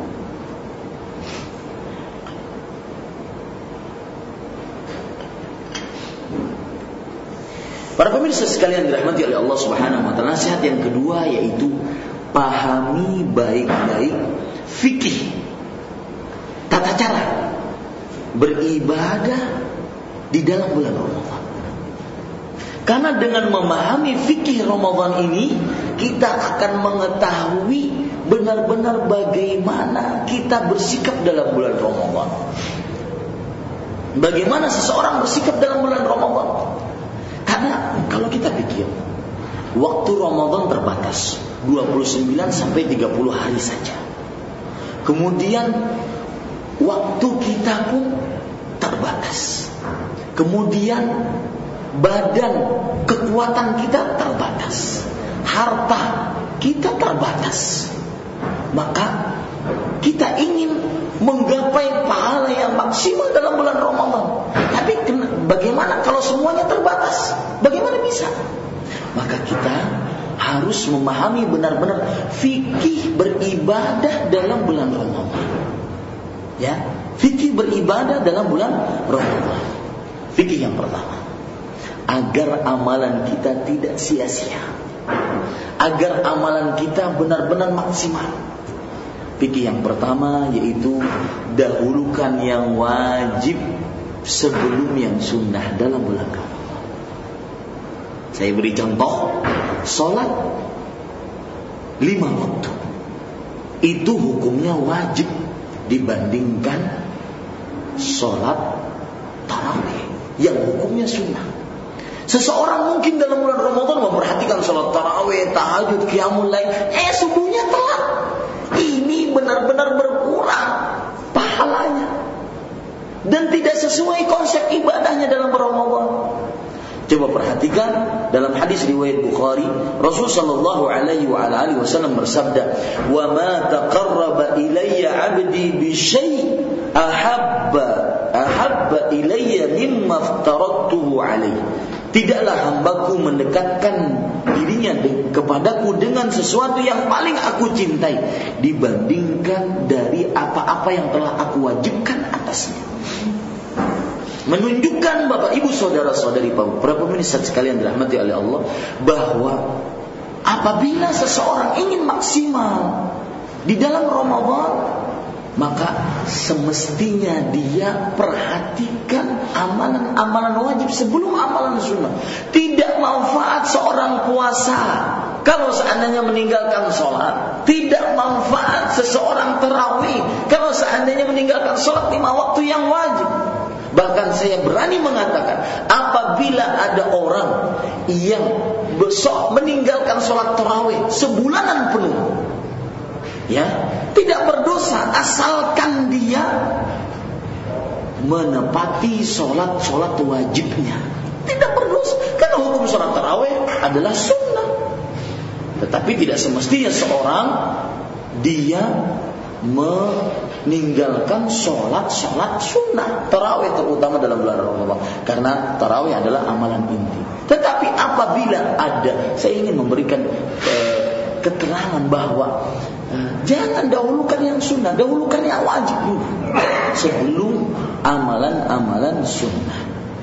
Para pemirsa sekalian dirahmati oleh Allah Subhanahu wa taala, nasihat yang kedua yaitu pahami baik-baik fikih, tata cara beribadah di dalam bulan Ramadan. Karena dengan memahami fikih Ramadan ini, kita akan mengetahui benar-benar bagaimana kita bersikap dalam bulan Ramadan. Bagaimana seseorang bersikap dalam bulan Ramadan? Karena kalau kita pikir waktu Ramadan terbatas, dua puluh sembilan sampai tiga puluh hari saja. Kemudian waktu kita pun terbatas. Kemudian badan, kekuatan kita terbatas. Harta kita terbatas. Maka kita ingin menggapai pahala yang maksimal dalam bulan Ramadan. Tapi bagaimana kalau semuanya terbatas? Bagaimana bisa? Maka kita harus memahami benar-benar fikih beribadah dalam bulan Ramadan. Ya, fikih beribadah dalam bulan Ramadan. Fikih yang pertama, agar amalan kita tidak sia-sia, agar amalan kita benar-benar maksimal. Fikih yang pertama yaitu dahulukan yang wajib sebelum yang sunnah dalam bulan Ramadan. Saya beri contoh, sholat lima waktu itu hukumnya wajib dibandingkan sholat tarawih yang hukumnya sunnah. Seseorang mungkin dalam bulan Ramadan memperhatikan sholat tarawih, tahajud, qiyamul lail, eh subuhnya telat. Ini benar-benar berkurang pahalanya dan tidak sesuai konsep ibadahnya dalam Ramadan. Coba perhatikan dalam hadis riwayat Bukhari, Rasul sallallahu alaihi wa alihi wasallam bersabda, "Wa ma taqarraba ilayya 'abdi bi syai' ahabba ahabba ilayya mimma aftaradtuhu alaihi." Tidaklah hambaku mendekatkan dirinya kepadaku dengan sesuatu yang paling aku cintai dibandingkan dari apa-apa yang telah aku wajibkan atasnya. Menunjukkan Bapak Ibu saudara-saudari para pemirsa sekalian dirahmati oleh Allah, bahwa apabila seseorang ingin maksimal di dalam Ramadan, maka semestinya dia perhatikan amalan-amalan wajib sebelum amalan sunnah. Tidak manfaat seorang puasa kalau seandainya meninggalkan sholat. Tidak manfaat seseorang tarawih kalau seandainya meninggalkan sholat lima waktu yang wajib. Bahkan saya berani mengatakan, apabila ada orang yang besok meninggalkan sholat tarawih sebulanan penuh, ya, tidak berdosa asalkan dia menepati sholat-sholat wajibnya. Tidak berdosa, karena hukum sholat tarawih adalah sunnah. Tetapi tidak semestinya seorang dia meninggalkan sholat-sholat sunnah tarawih, terutama dalam bulan Ramadan, karena tarawih adalah amalan inti. Tetapi apabila ada, saya ingin memberikan eh, keterangan bahwa eh, jangan dahulukan yang sunnah, dahulukan yang wajib dulu sebelum amalan-amalan sunnah.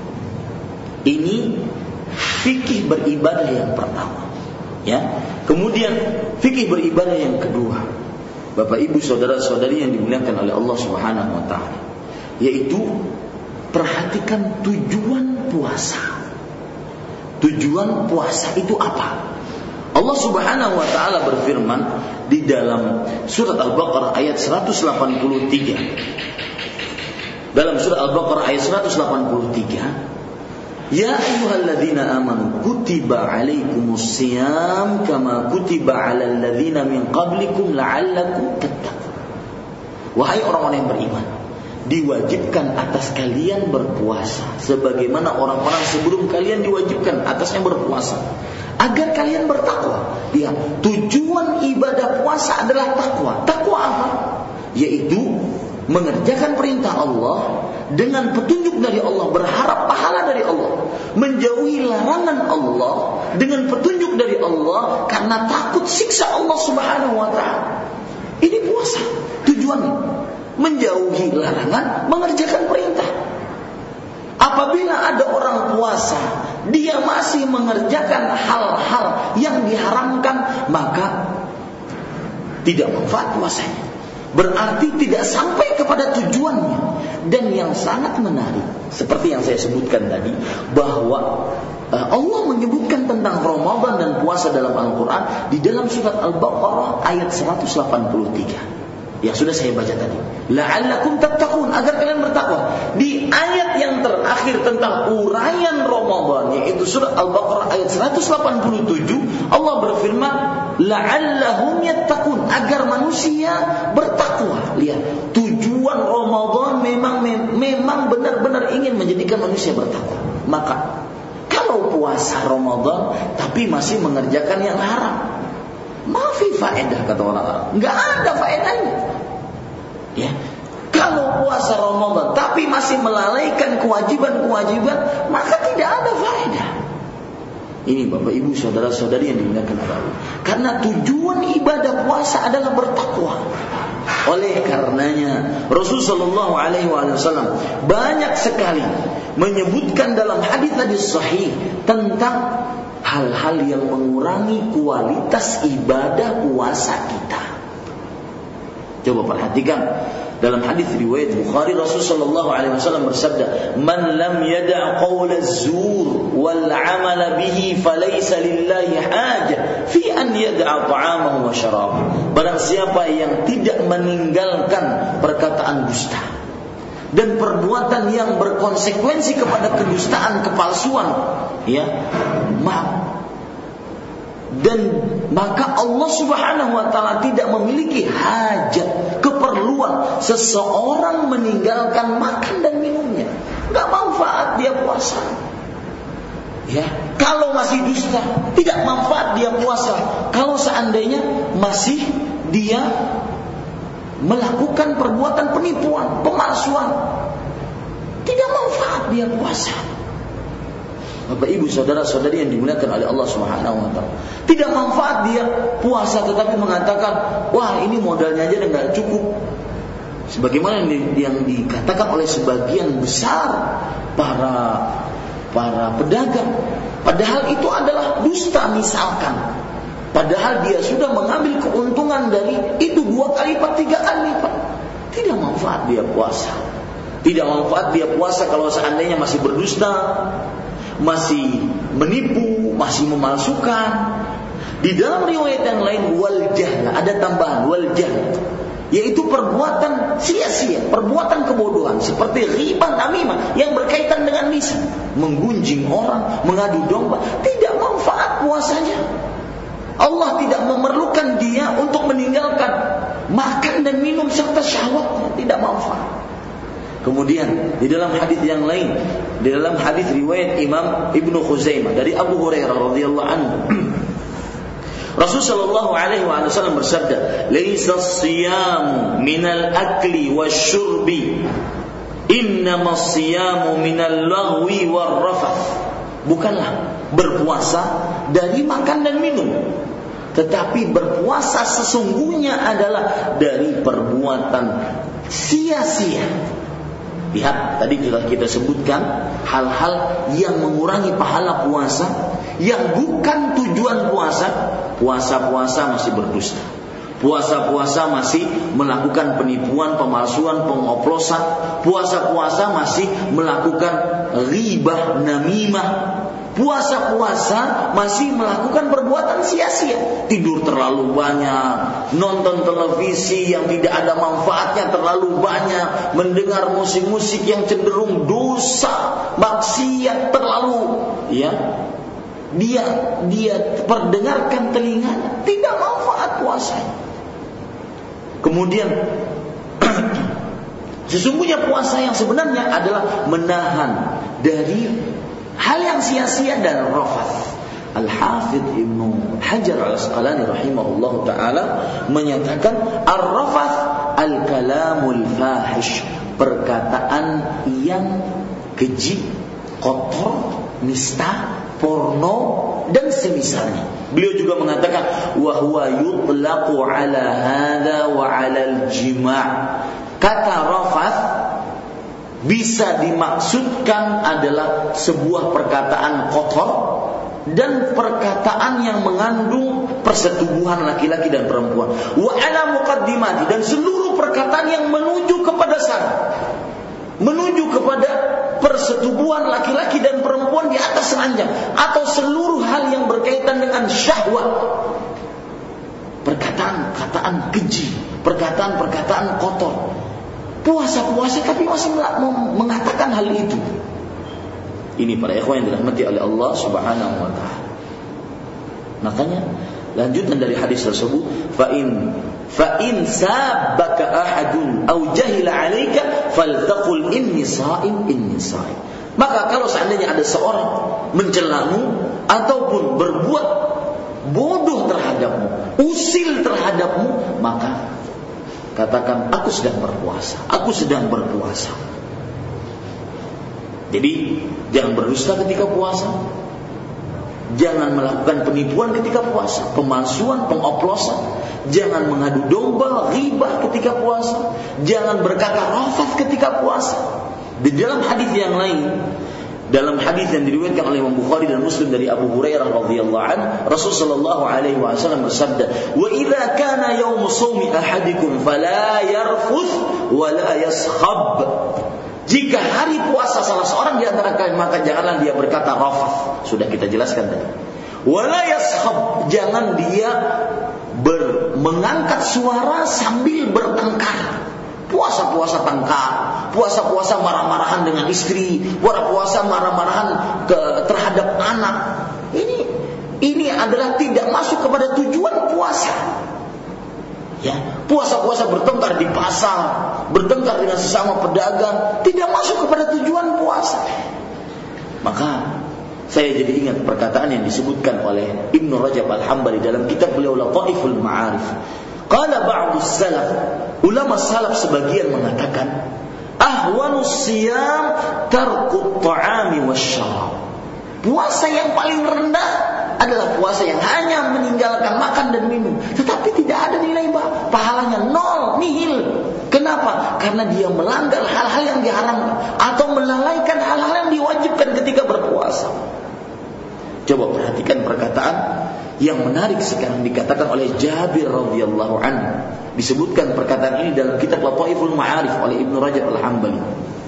Ini fikih beribadah yang pertama, ya. Kemudian fikih beribadah yang kedua, Bapak Ibu saudara-saudari yang dimuliakan oleh Allah Subhanahu wa taala, yaitu perhatikan tujuan puasa. Tujuan puasa itu apa? Allah Subhanahu wa taala berfirman di dalam surat Al-Baqarah ayat seratus delapan puluh tiga. Dalam surat Al-Baqarah ayat seratus delapan puluh tiga, Ya ayyuhalladzina amanu kutiba alaikumus shiyam kama kutiba alal ladzina min qablikum la'allakum tattaqun. Wahai orang-orang yang beriman, diwajibkan atas kalian berpuasa sebagaimana orang-orang sebelum kalian diwajibkan atasnya berpuasa agar kalian bertakwa. Lihat, tujuan ibadah puasa adalah takwa. Takwa apa? Yaitu mengerjakan perintah Allah dengan petunjuk dari Allah, berharap pahala dari Allah, menjauhi larangan Allah dengan petunjuk dari Allah karena takut siksa Allah Subhanahu wa taala. Ini puasa tujuannya, menjauhi larangan, mengerjakan perintah. Apabila ada orang puasa, dia masih mengerjakan hal-hal yang diharamkan, maka tidak manfaat puasanya. Berarti tidak sampai kepada tujuannya. Dan yang sangat menarik, seperti yang saya sebutkan tadi, bahwa Allah menyebutkan tentang Ramadan dan puasa dalam Al-Quran di dalam surat Al-Baqarah ayat seratus delapan puluh tiga. Ya sudah saya baca tadi. La'allakum tattaqun, agar kalian bertakwa. Di ayat yang terakhir tentang uraian Ramadan, yaitu surat Al-Baqarah ayat seratus delapan puluh tujuh, Allah berfirman, la'allahum yattaqun, agar manusia bertakwa. Lihat, tujuan Ramadan memang memang benar-benar ingin menjadikan manusia bertakwa. Maka kalau puasa Ramadan tapi masih mengerjakan yang haram, mafi faedah kata orang Arab, nggak ada faedahnya. Ya, kalau puasa Ramadan tapi masih melalaikan kewajiban-kewajiban, maka tidak ada faedah. Ini Bapak Ibu saudara-saudari yang dimuliakan Allah. Karena tujuan ibadah puasa adalah bertakwa. Oleh karenanya Rasulullah Shallallahu Alaihi Wasallam banyak sekali menyebutkan dalam hadis-hadis sahih tentang hal-hal yang mengurangi kualitas ibadah puasa kita. Coba perhatikan dalam hadis riwayat Bukhari, Rasul sallallahu alaihi wasallam bersabda, "Man lam yada' qaula az-zur wal 'amala bihi falaysa lillahi hajah fi an yada'a ta'amahu wa syarabahu." Barang siapa yang tidak meninggalkan perkataan dusta dan perbuatan yang berkonsekuensi kepada kedustaan, kepalsuan, ya, maaf. Dan maka Allah Subhanahu wa taala tidak memiliki hajat, keperluan seseorang meninggalkan makan dan minumnya. Enggak manfaat dia puasa. Ya, kalau masih dusta, tidak manfaat dia puasa. Kalau seandainya masih dia melakukan perbuatan penipuan, pemalsuan, tidak manfaat dia puasa. Bapak Ibu saudara-saudari yang dimuliakan oleh Allah Subhanahu wa taala, tidak manfaat dia puasa tetapi mengatakan, wah ini modalnya aja enggak cukup. Sebagaimana yang, yang dikatakan oleh sebagian besar para para pedagang, padahal itu adalah dusta misalkan. Padahal dia sudah mengambil keuntungan dari itu dua kali lipat, tiga kali lipat. Tidak manfaat dia puasa. Tidak manfaat dia puasa kalau seandainya masih berdusta, masih menipu, masih memalsukan. Di dalam riwayat yang lain wal jahl, ada tambahan wal jahl, yaitu perbuatan sia-sia, perbuatan kebodohan seperti ghibah, namimah yang berkaitan dengan lisan, menggunjing orang, mengadu domba, tidak manfaat puasanya. Allah tidak memerlukan dia untuk meninggalkan makan dan minum serta syahwatnya, tidak manfaat. Kemudian di dalam hadis yang lain, di dalam hadis riwayat Imam Ibnu Khuzaimah dari Abu Hurairah radhiyallahu anhu, Rasul sallallahu alaihi wasallam bersabda, "Laisa as-siyamu minal akli wasyurbi, innamas siyamu minal lahwi warrafath." Bukanlah berpuasa dari makan dan minum, tetapi berpuasa sesungguhnya adalah dari perbuatan sia-sia. Lihat, tadi sudah kita sebutkan hal-hal yang mengurangi pahala puasa, yang bukan tujuan puasa. Puasa-puasa masih berdusta, puasa-puasa masih melakukan penipuan, pemalsuan, pengoplosan, puasa-puasa masih melakukan ghibah, namimah, puasa-puasa masih melakukan perbuatan sia-sia. Tidur terlalu banyak, nonton televisi yang tidak ada manfaatnya terlalu banyak, mendengar musik-musik yang cenderung dosa, maksiat terlalu, ya. Dia dia perdengarkan telinganya, tidak manfaat puasanya. Kemudian sesungguhnya puasa yang sebenarnya adalah menahan dari hal yang sia-sia dan rafath. Al-Hafidh Ibnu Hajar Al-Asqalani rahimahullah ta'ala menyatakan ar-rafath al-kalamul fahish, perkataan yang keji, kotor, nista, porno dan semisalnya. Beliau juga mengatakan wa huwa yutlaqu ala hadza wa ala al-jima'. Kata rafath bisa dimaksudkan adalah sebuah perkataan kotor dan perkataan yang mengandung persetubuhan laki-laki dan perempuan. Wa ala muqaddimati, dan seluruh perkataan yang menuju kepada sana, menuju kepada persetubuhan laki-laki dan perempuan di atas ranjang, atau seluruh hal yang berkaitan dengan syahwat. Perkataan-perkataan keji, perkataan-perkataan kotor. Puasa-puasa tapi masih mengatakan hal itu. Ini para ikhwan yang dirahmati oleh Allah Subhanahu wa taala. Makanya lanjutan dari hadis tersebut, fa in fa in sabbaka ahadun aw jahila 'alaika faltaqul inni sha'im inni sha'im. Maka kalau seandainya ada seorang mencelamu ataupun berbuat bodoh terhadapmu, usil terhadapmu, maka katakan aku sedang berpuasa, aku sedang berpuasa. Jadi jangan berdusta ketika puasa, jangan melakukan penipuan ketika puasa, pemalsuan, pengoplosan, jangan mengadu domba, ghibah ketika puasa, jangan berkata rafath ketika puasa. Di dalam hadis yang lain, dalam hadis yang diriwayatkan oleh Imam Bukhari dan Muslim dari Abu Hurairah radhiyallahu anhu, Rasul sallallahu alaihi wasallam bersabda, "Wa idza kana yaum shaumi ahadikum fala yarfuth wa la yaskhab." Jika hari puasa salah seorang di antara kalian, maka janganlah dia berkata rafath. Sudah kita jelaskan tadi. Wa la yaskhab, jangan dia ber, mengangkat suara sambil bertengkar. Puasa-puasa tengkar, puasa-puasa marah-marahan dengan istri, puasa-puasa marah-marahan ke, terhadap anak. Ini ini adalah tidak masuk kepada tujuan puasa. Ya, puasa-puasa bertengkar di pasar, bertengkar dengan sesama pedagang, tidak masuk kepada tujuan puasa. Maka saya jadi ingat perkataan yang disebutkan oleh Ibnu Rajab Al-Hambali dalam kitab beliau Lataiful Ma'arif. Qala ba'dus salaf, ulama salaf sebagian mengatakan, ahwanus siyam tarkut ta'ami wasyarab. Puasa yang paling rendah adalah puasa yang hanya meninggalkan makan dan minum, tetapi tidak ada nilai pahalanya, nol, nihil. Kenapa? Karena dia melanggar hal-hal yang diharamkan atau melalaikan hal-hal yang diwajibkan ketika berpuasa. Coba perhatikan perkataan yang menarik sekarang dikatakan oleh Jabir radhiyallahu anhu. Disebutkan perkataan ini dalam kitab Lataiful Ma'arif oleh Ibnu Rajab Al-Hambali.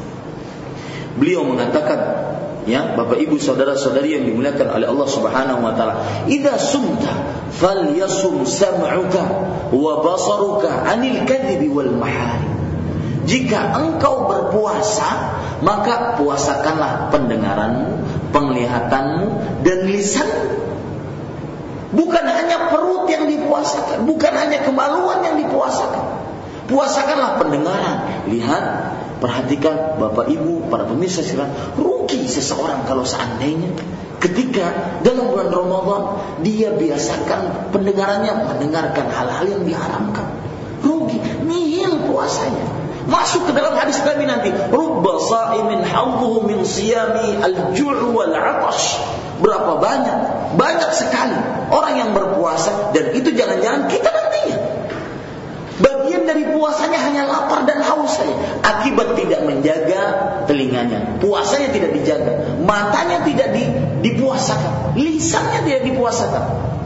Beliau mengatakan, ya, Bapak Ibu saudara-saudari yang dimuliakan oleh Allah Subhanahu wa taala, idza sumta falyasum sam'uka wa basaruka 'anil kadhibi wal mahari. Jika engkau berpuasa, maka puasakanlah pendengaranmu, penglihatanmu dan lisanmu. Bukan hanya perut yang dipuasakan, bukan hanya kemaluan yang dipuasakan. Puasakanlah pendengaran. Lihat, perhatikan Bapak Ibu, para pemirsa sekalian, rugi seseorang kalau seandainya ketika dalam bulan Ramadan dia biasakan pendengarannya mendengarkan hal-hal yang diharamkan. Rugi, nihil puasanya. Masuk ke dalam hadis kami nanti, rubba sa'imin hawduhu min siyami al-ju' wal 'atash. Berapa banyak, banyak sekali orang yang berpuasa, dan itu jangan-jangan kita nantinya bagian dari puasanya hanya lapar dan haus saja, akibat tidak menjaga telinganya, puasanya tidak dijaga, matanya tidak di, dipuasakan, lisannya tidak dipuasakan.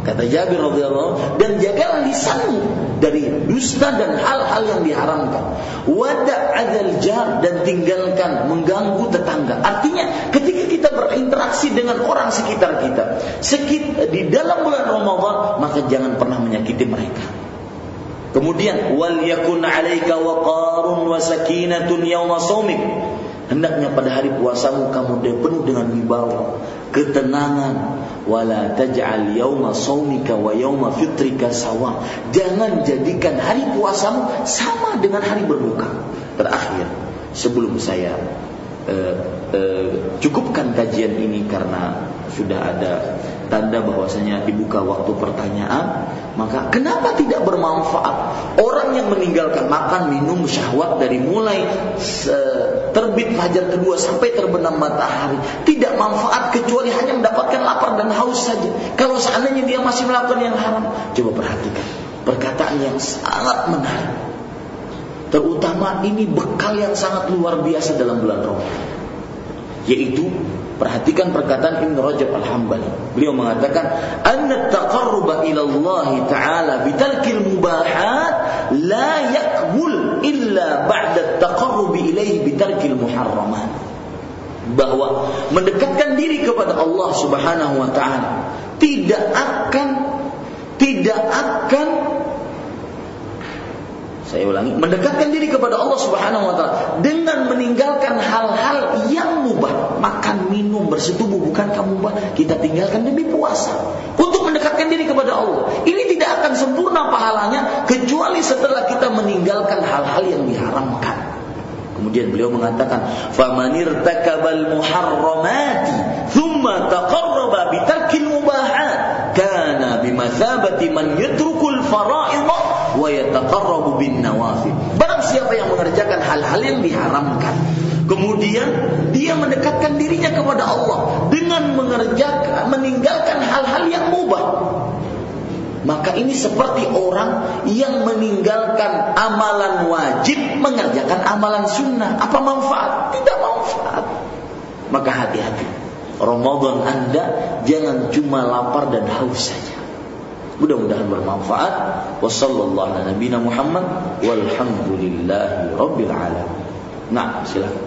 Kata Jabir radhiyallahu, dan jagalah lisanmu dari dusta dan hal-hal yang diharamkan. Wada'adzal jar, dan tinggalkan mengganggu tetangga. Artinya ketika kita berinteraksi dengan orang sekitar kita, sekit, di dalam bulan Ramadan, maka jangan pernah menyakiti mereka. Kemudian wal yakun 'alaika waqarun wa sakinatun yauma shaumik. Hendaknya pada hari puasamu kamu penuh dengan wibawa, ketenangan. Wala taj'al yauma shaumika wa yauma fitrika sawa. Jangan jadikan hari puasamu sama dengan hari berbuka. Terakhir, sebelum saya uh, uh, cukupkan kajian ini karena sudah ada tanda bahwasanya dibuka waktu pertanyaan, maka kenapa tidak bermanfaat orang yang meninggalkan makan, minum, syahwat dari mulai terbit fajar kedua sampai terbenam matahari, tidak manfaat kecuali hanya mendapatkan lapar dan haus saja. Kalau seandainya dia masih melakukan yang haram, coba perhatikan perkataan yang sangat menarik, terutama ini bekal yang sangat luar biasa dalam bulan Ramadan, yaitu perhatikan perkataan Ibn Rajab Al-Hambali. Beliau mengatakan, "Anna taqarruba ila Allah Ta'ala bitarkil mubahat la yaqbul illa ba'da taqarrubi ilaihi bitarkil muharramat." Bahwa mendekatkan diri kepada Allah Subhanahu wa taala tidak akan tidak akan Saya ulangi, mendekatkan diri kepada Allah Subhanahu wa taala dengan meninggalkan hal-hal yang mubah. Makan, minum, bersetubuh bukankah mubah? Kita tinggalkan demi puasa untuk mendekatkan diri kepada Allah. Ini tidak akan sempurna pahalanya kecuali setelah kita meninggalkan hal-hal yang diharamkan. Kemudian beliau mengatakan, "Famanir takabal muharramati thumma taqarraba bitarkil mubahat kana bimathabati man yatrukul fara'id wa yataqarrabu bin nawafil." Barang siapa yang mengerjakan hal-hal yang diharamkan, kemudian dia mendekatkan dirinya kepada Allah dengan mengerjakan meninggalkan hal-hal yang mubah, maka ini seperti orang yang meninggalkan amalan wajib, mengerjakan amalan sunnah. Apa manfaat? Tidak manfaat. Maka hati-hati, Ramadan Anda jangan cuma lapar dan haus saja. Mudah-mudahan bermanfaat. Wassallallahu ala nabiyina Muhammad walhamdulillahi rabbil alamin. Nah, silakan.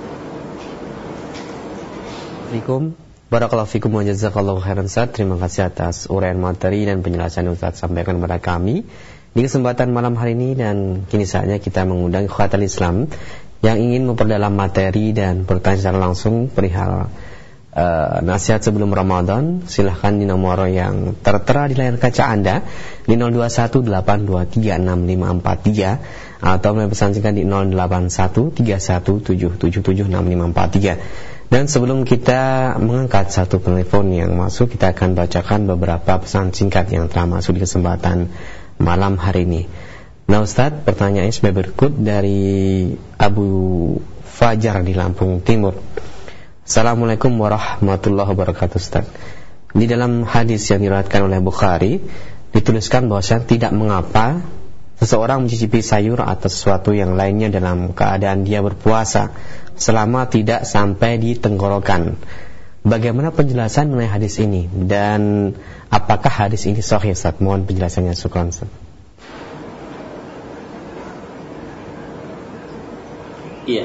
Assalamualaikum. Barakallahu fikum wa jazakallahu khairan Ustaz. Terima kasih atas uraian materi dan penjelasan Ustaz sampaikan kepada kami di kesempatan malam hari ini, dan kini saatnya kita mengundang ikhwatal Islam yang ingin memperdalam materi dan bertanya secara langsung perihal uh, nasihat sebelum Ramadan. Silahkan di nomor yang tertera di layar kaca Anda di nol dua satu delapan dua tiga enam lima empat tiga atau melalui pesan singkat di nol delapan satu tiga satu tujuh tujuh tujuh enam lima empat tiga. Dan sebelum kita mengangkat satu telepon yang masuk, kita akan bacakan beberapa pesan singkat yang telah masuk di kesempatan malam hari ini. Nah Ustaz, pertanyaannya sebagai berikut dari Abu Fajar di Lampung Timur. Assalamualaikum warahmatullahi wabarakatuh Ustaz. Di dalam hadis yang diriwayatkan oleh Bukhari dituliskan bahwasanya tidak mengapa seseorang mencicipi sayur atau sesuatu yang lainnya dalam keadaan dia berpuasa selama tidak sampai di tenggorokan. Bagaimana penjelasan mengenai hadis ini, dan apakah hadis ini sahih Ustaz? Mohon penjelasannya, syukran Ustaz. Iya.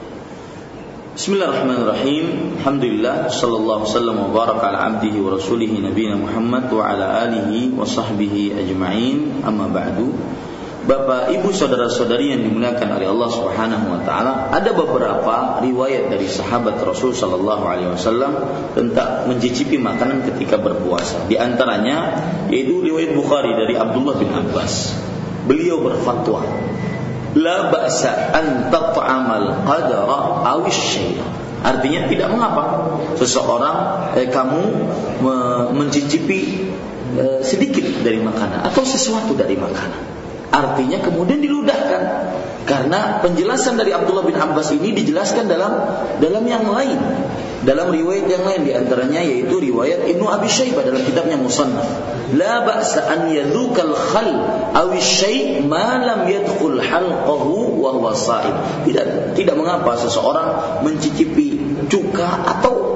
Bismillahirrahmanirrahim. Alhamdulillah, sallallahu wasallam wa baraka ala abdihi wa rasulihi nabiyina Muhammad wa ala alihi wa sahbihi ajma'in. Amma ba'du. Bapak, Ibu, saudara-saudari yang dimuliakan oleh Allah Subhanahu wa taala, ada beberapa riwayat dari sahabat Rasul sallallahu alaihi wasallam tentang mencicipi makanan ketika berpuasa. Di antaranya yaitu riwayat Bukhari dari Abdullah bin Abbas. Beliau berfatwa, "La ba'sa an tat'amal qadara aw syai'." Artinya tidak mengapa seseorang eh, kamu me- mencicipi eh, sedikit dari makanan atau sesuatu dari makanan. Artinya kemudian diludahkan, karena penjelasan dari Abdullah bin Abbas ini dijelaskan dalam dalam yang lain, dalam riwayat yang lain, di antaranya yaitu riwayat Ibnu Abi Syaibah dalam kitabnya Musannaf. La ba'sa an yadhukal khal aw syai' ma lam yadkhul halqahu wa huwa sha'im. Tidak tidak mengapa seseorang mencicipi cuka atau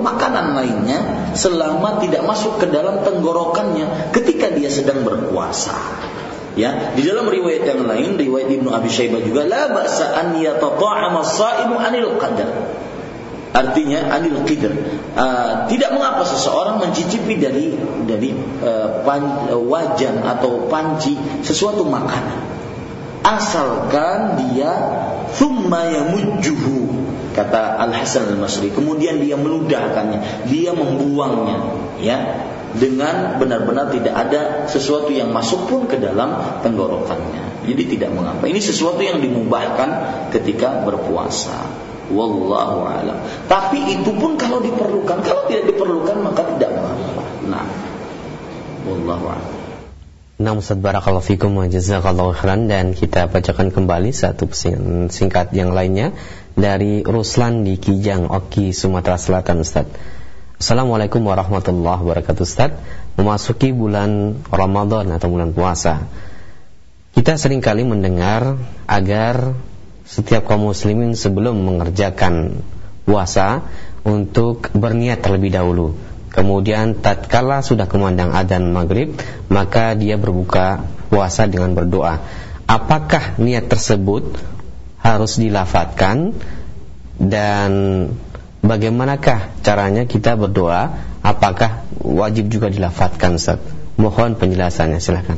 makanan lainnya selama tidak masuk ke dalam tenggorokannya ketika dia sedang berpuasa. Ya, di dalam riwayat yang lain, riwayat Ibnu Abi Syaibah juga, la ba'sa an yatata'ama as-sha'imu 'anil qadar. Artinya anil qidr, uh, tidak mengapa seseorang mencicipi dari dari uh, pan, uh, wajan atau panci sesuatu makanan, asalkan dia thumma yamujjuhu, kata Al Hasan Al Basri, kemudian dia meludahkannya, dia membuangnya, ya, dengan benar-benar tidak ada sesuatu yang masuk pun ke dalam tenggorokannya. Jadi tidak mengapa. Ini sesuatu yang dimubahkan ketika berpuasa. Wallahu a'lam. Tapi itu pun kalau diperlukan, kalau tidak diperlukan maka tidak mengapa. Nah, wallahu a'lam. Nah, Ustaz, barakallahu fikum wa jazakallahu khairan. Dan kita bacakan kembali satu pesan singkat yang lainnya dari Ruslan di Kijang, Oki, Sumatera Selatan, Ustaz. Assalamualaikum warahmatullahi wabarakatuh, Ustaz. Memasuki bulan Ramadan atau bulan puasa, kita seringkali mendengar agar setiap kaum muslimin sebelum mengerjakan puasa untuk berniat terlebih dahulu. Kemudian tatkala sudah kumandang adzan maghrib, maka dia berbuka puasa dengan berdoa. Apakah niat tersebut harus dilafadzkan, dan bagaimanakah caranya kita berdoa? Apakah wajib juga dilafadzkan, Ustaz? Mohon penjelasannya, silakan.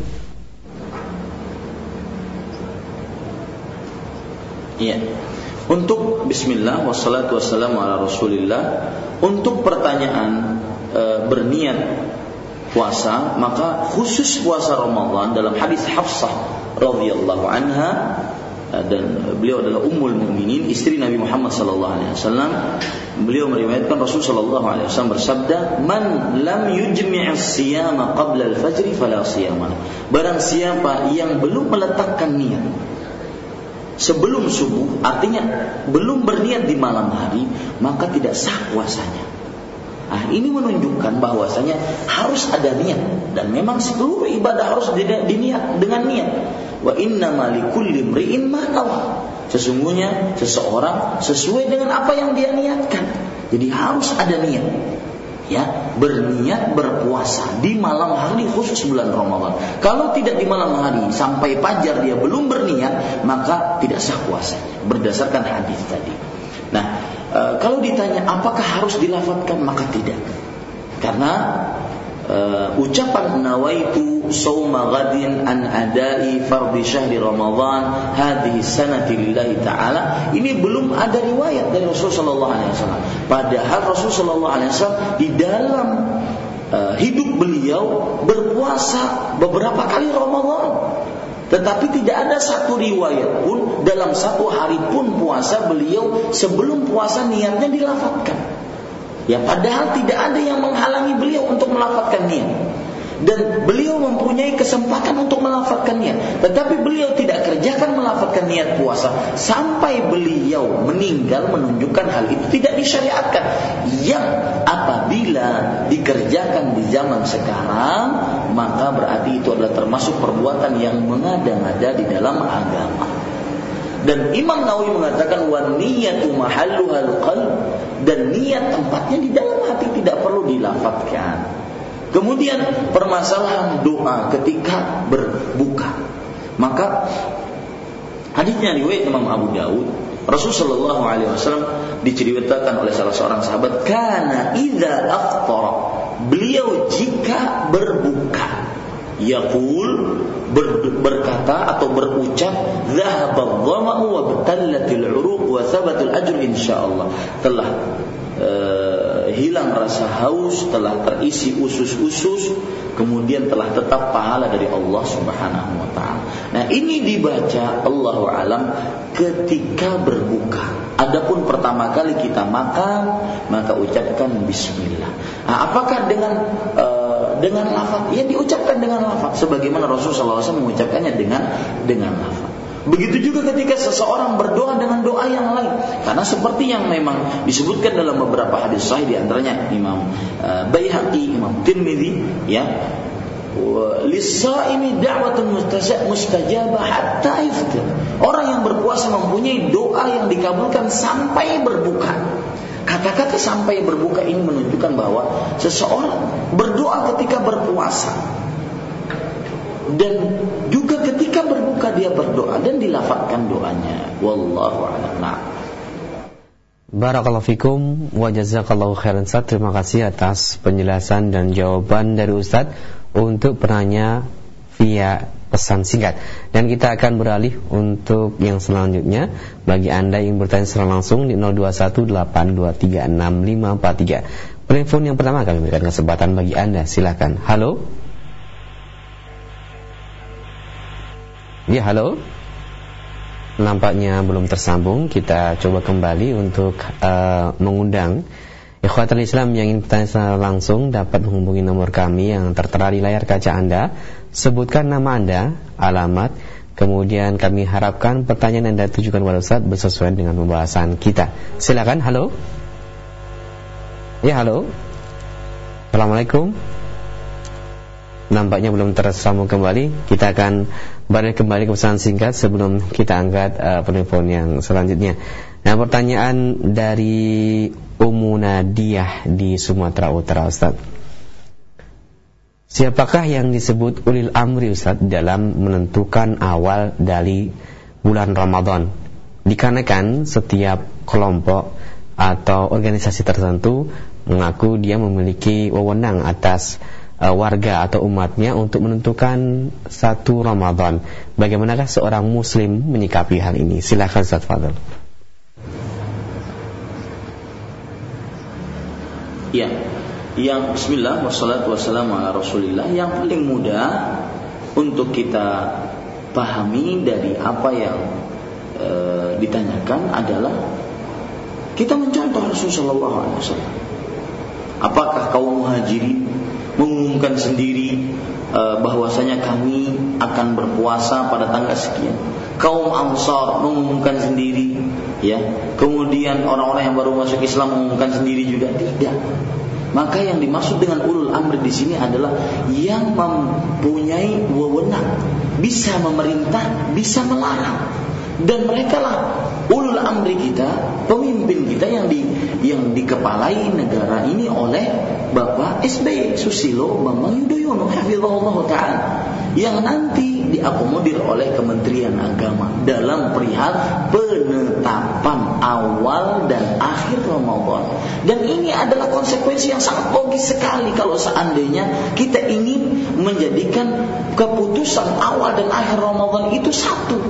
Ya. Untuk bismillah wassalatu wassalamu ala Rasulillah, untuk pertanyaan e, berniat puasa, maka khusus puasa Ramadan dalam hadis Hafsah radhiyallahu anha, dan beliau adalah ummul mukminin, istri Nabi Muhammad sallallahu alaihi wasallam. Beliau meriwayatkan Rasul sallallahu alaihi wasallam bersabda, "Man lam yujmi' as-siyama qabla al-fajr fala siyama." Barang siapa yang belum meletakkan niat sebelum subuh, artinya belum berniat di malam hari, maka tidak sah puasanya. Nah, ini menunjukkan bahwasanya harus ada niat, dan memang seluruh ibadah harus diniat dengan niat. Wa innamal likulli imri'in ma nawa. Sesungguhnya seseorang sesuai dengan apa yang dia niatkan. Jadi harus ada niat. Ya, berniat berpuasa di malam hari khusus bulan Ramadan. Kalau tidak di malam hari sampai fajar dia belum berniat, maka tidak sah puasanya berdasarkan hadis tadi. Nah, e, kalau ditanya apakah harus dilafadzkan, maka tidak. Karena e, ucapan nawaitu shauma ghadin an adai fardhi syahri Ramadan hadhihi sanati lillahi ta'ala, ini belum ada riwayat dari Rasulullah sallallahu alaihi wasallam. Padahal Rasulullah sallallahu alaihi wasallam di dalam uh, hidup beliau berpuasa beberapa kali Ramadan, tetapi tidak ada satu riwayat pun dalam satu hari pun puasa beliau sebelum puasa niatnya dilafadzkan. Ya, padahal tidak ada yang menghalangi beliau untuk melafadzkan niat, dan beliau mempunyai kesempatan untuk melafadzkan niat, tetapi beliau tidak kerjakan melafadzkan niat puasa sampai beliau meninggal, menunjukkan hal itu tidak disyariatkan. Yang apabila dikerjakan di zaman sekarang, maka berarti itu adalah termasuk perbuatan yang mengada-ngada di dalam agama. Dan Imam Nawawi mengatakan wan niyatu mahalluhal qalb, dan niat tempatnya di dalam hati, tidak perlu dilafadzkan. Kemudian permasalahan doa ketika berbuka, maka hadisnya riwayat Imam Abu Daud, Rasulullah sallallahu alaihi wasallam diceritakan oleh salah seorang sahabat, kana idza aftara, beliau jika berbuka, yaqul, ber, berkata atau berucap, dhahaba dhama'u wa batallatil 'uruq wa thabatul ajr insyaallah, telah Uh, hilang rasa haus, telah terisi usus-usus, kemudian telah tetap pahala dari Allah Subhanahu wa taala. Nah, ini dibaca Allahu alam ketika berbuka. Adapun pertama kali kita makan, maka ucapkan bismillah. Nah, apakah dengan uh, dengan lafaz? Ya, diucapkan dengan lafaz sebagaimana Rasulullah sallallahu alaihi wasallam mengucapkannya dengan dengan lafaz. Begitu juga ketika seseorang berdoa dengan doa yang lain, karena seperti yang memang disebutkan dalam beberapa hadis sahih, di antaranya Imam uh, Baihaqi, Imam Tirmidzi, ya, lis-shaimi da'watun mustajabah hatta iftar. Orang yang berpuasa mempunyai doa yang dikabulkan sampai berbuka. Kata Kata-kata sampai berbuka ini menunjukkan bahwa seseorang berdoa ketika berpuasa dan juga ketika berbuka dia berdoa dan dilafazkan doanya. Wallahu a'lam. Nah. Barakallahu fikum wa jazakallahu khairan Ustaz. Terima kasih atas penjelasan dan jawaban dari Ustaz untuk penanya via pesan singkat. Dan kita akan beralih untuk yang selanjutnya. Bagi Anda yang bertanya secara langsung di nol dua satu delapan dua tiga enam lima empat tiga. Telepon yang pertama kami berikan kesempatan bagi Anda. Silakan. Halo. Ya, halo. Nampaknya belum tersambung. Kita coba kembali untuk uh, mengundang ikhwatul Islam yang ingin bertanya secara langsung dapat menghubungi nomor kami yang tertera di layar kaca Anda. Sebutkan nama Anda, alamat, kemudian kami harapkan pertanyaan Anda tujukan kepada Ustaz bersesuaian dengan pembahasan kita. Silakan. Halo. Ya, halo. Assalamualaikum. Nampaknya belum tersambung kembali. Kita akan balik kembali ke pesan singkat sebelum kita angkat uh, penelpon yang selanjutnya. Nah, pertanyaan dari Ummu Nadiyah di Sumatera Utara, Ustaz. Siapakah yang disebut ulil amri, Ustaz, dalam menentukan awal dari bulan Ramadan? Dikarenakan setiap kelompok atau organisasi tertentu mengaku dia memiliki wewenang atas warga atau umatnya untuk menentukan satu Ramadan. Bagaimanakah seorang muslim menyikapi hal ini? Silakan Ustaz Fadil. Ya, yang bismillah wassalatu wassalamu ala rasulillah. Yang paling mudah untuk kita pahami dari apa yang e, ditanyakan adalah kita mencontoh Rasulullah sallallahu alaihi wasallam. Apakah kaum muhajirin mengumumkan sendiri uh, bahwasanya kami akan berpuasa pada tanggal sekian? Kaum Ansar mengumumkan sendiri, ya. Kemudian orang-orang yang baru masuk Islam mengumumkan sendiri juga? Tidak. Maka yang dimaksud dengan ulul amri di sini adalah yang mempunyai wewenang, bisa memerintah, bisa melarang. Dan merekalah ulul amri kita, pemimpin kita yang di yang dikepalai negara ini oleh Bapak S B Y Susilo Bambang Yudhoyono hafizahullah taala, yang nanti diakomodir oleh Kementerian Agama dalam perihal penetapan awal dan akhir Ramadan. Dan ini adalah konsekuensi yang sangat logis sekali kalau seandainya kita ingin menjadikan keputusan awal dan akhir Ramadan itu satu,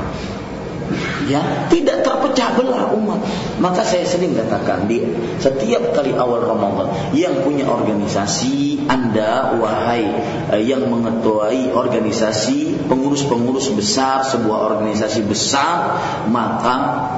ya, tidak terpecah belah umat. Maka saya sering katakan, di setiap kali awal Ramadan yang punya organisasi, Anda wahai eh, yang mengetuai organisasi, pengurus-pengurus besar sebuah organisasi besar, maka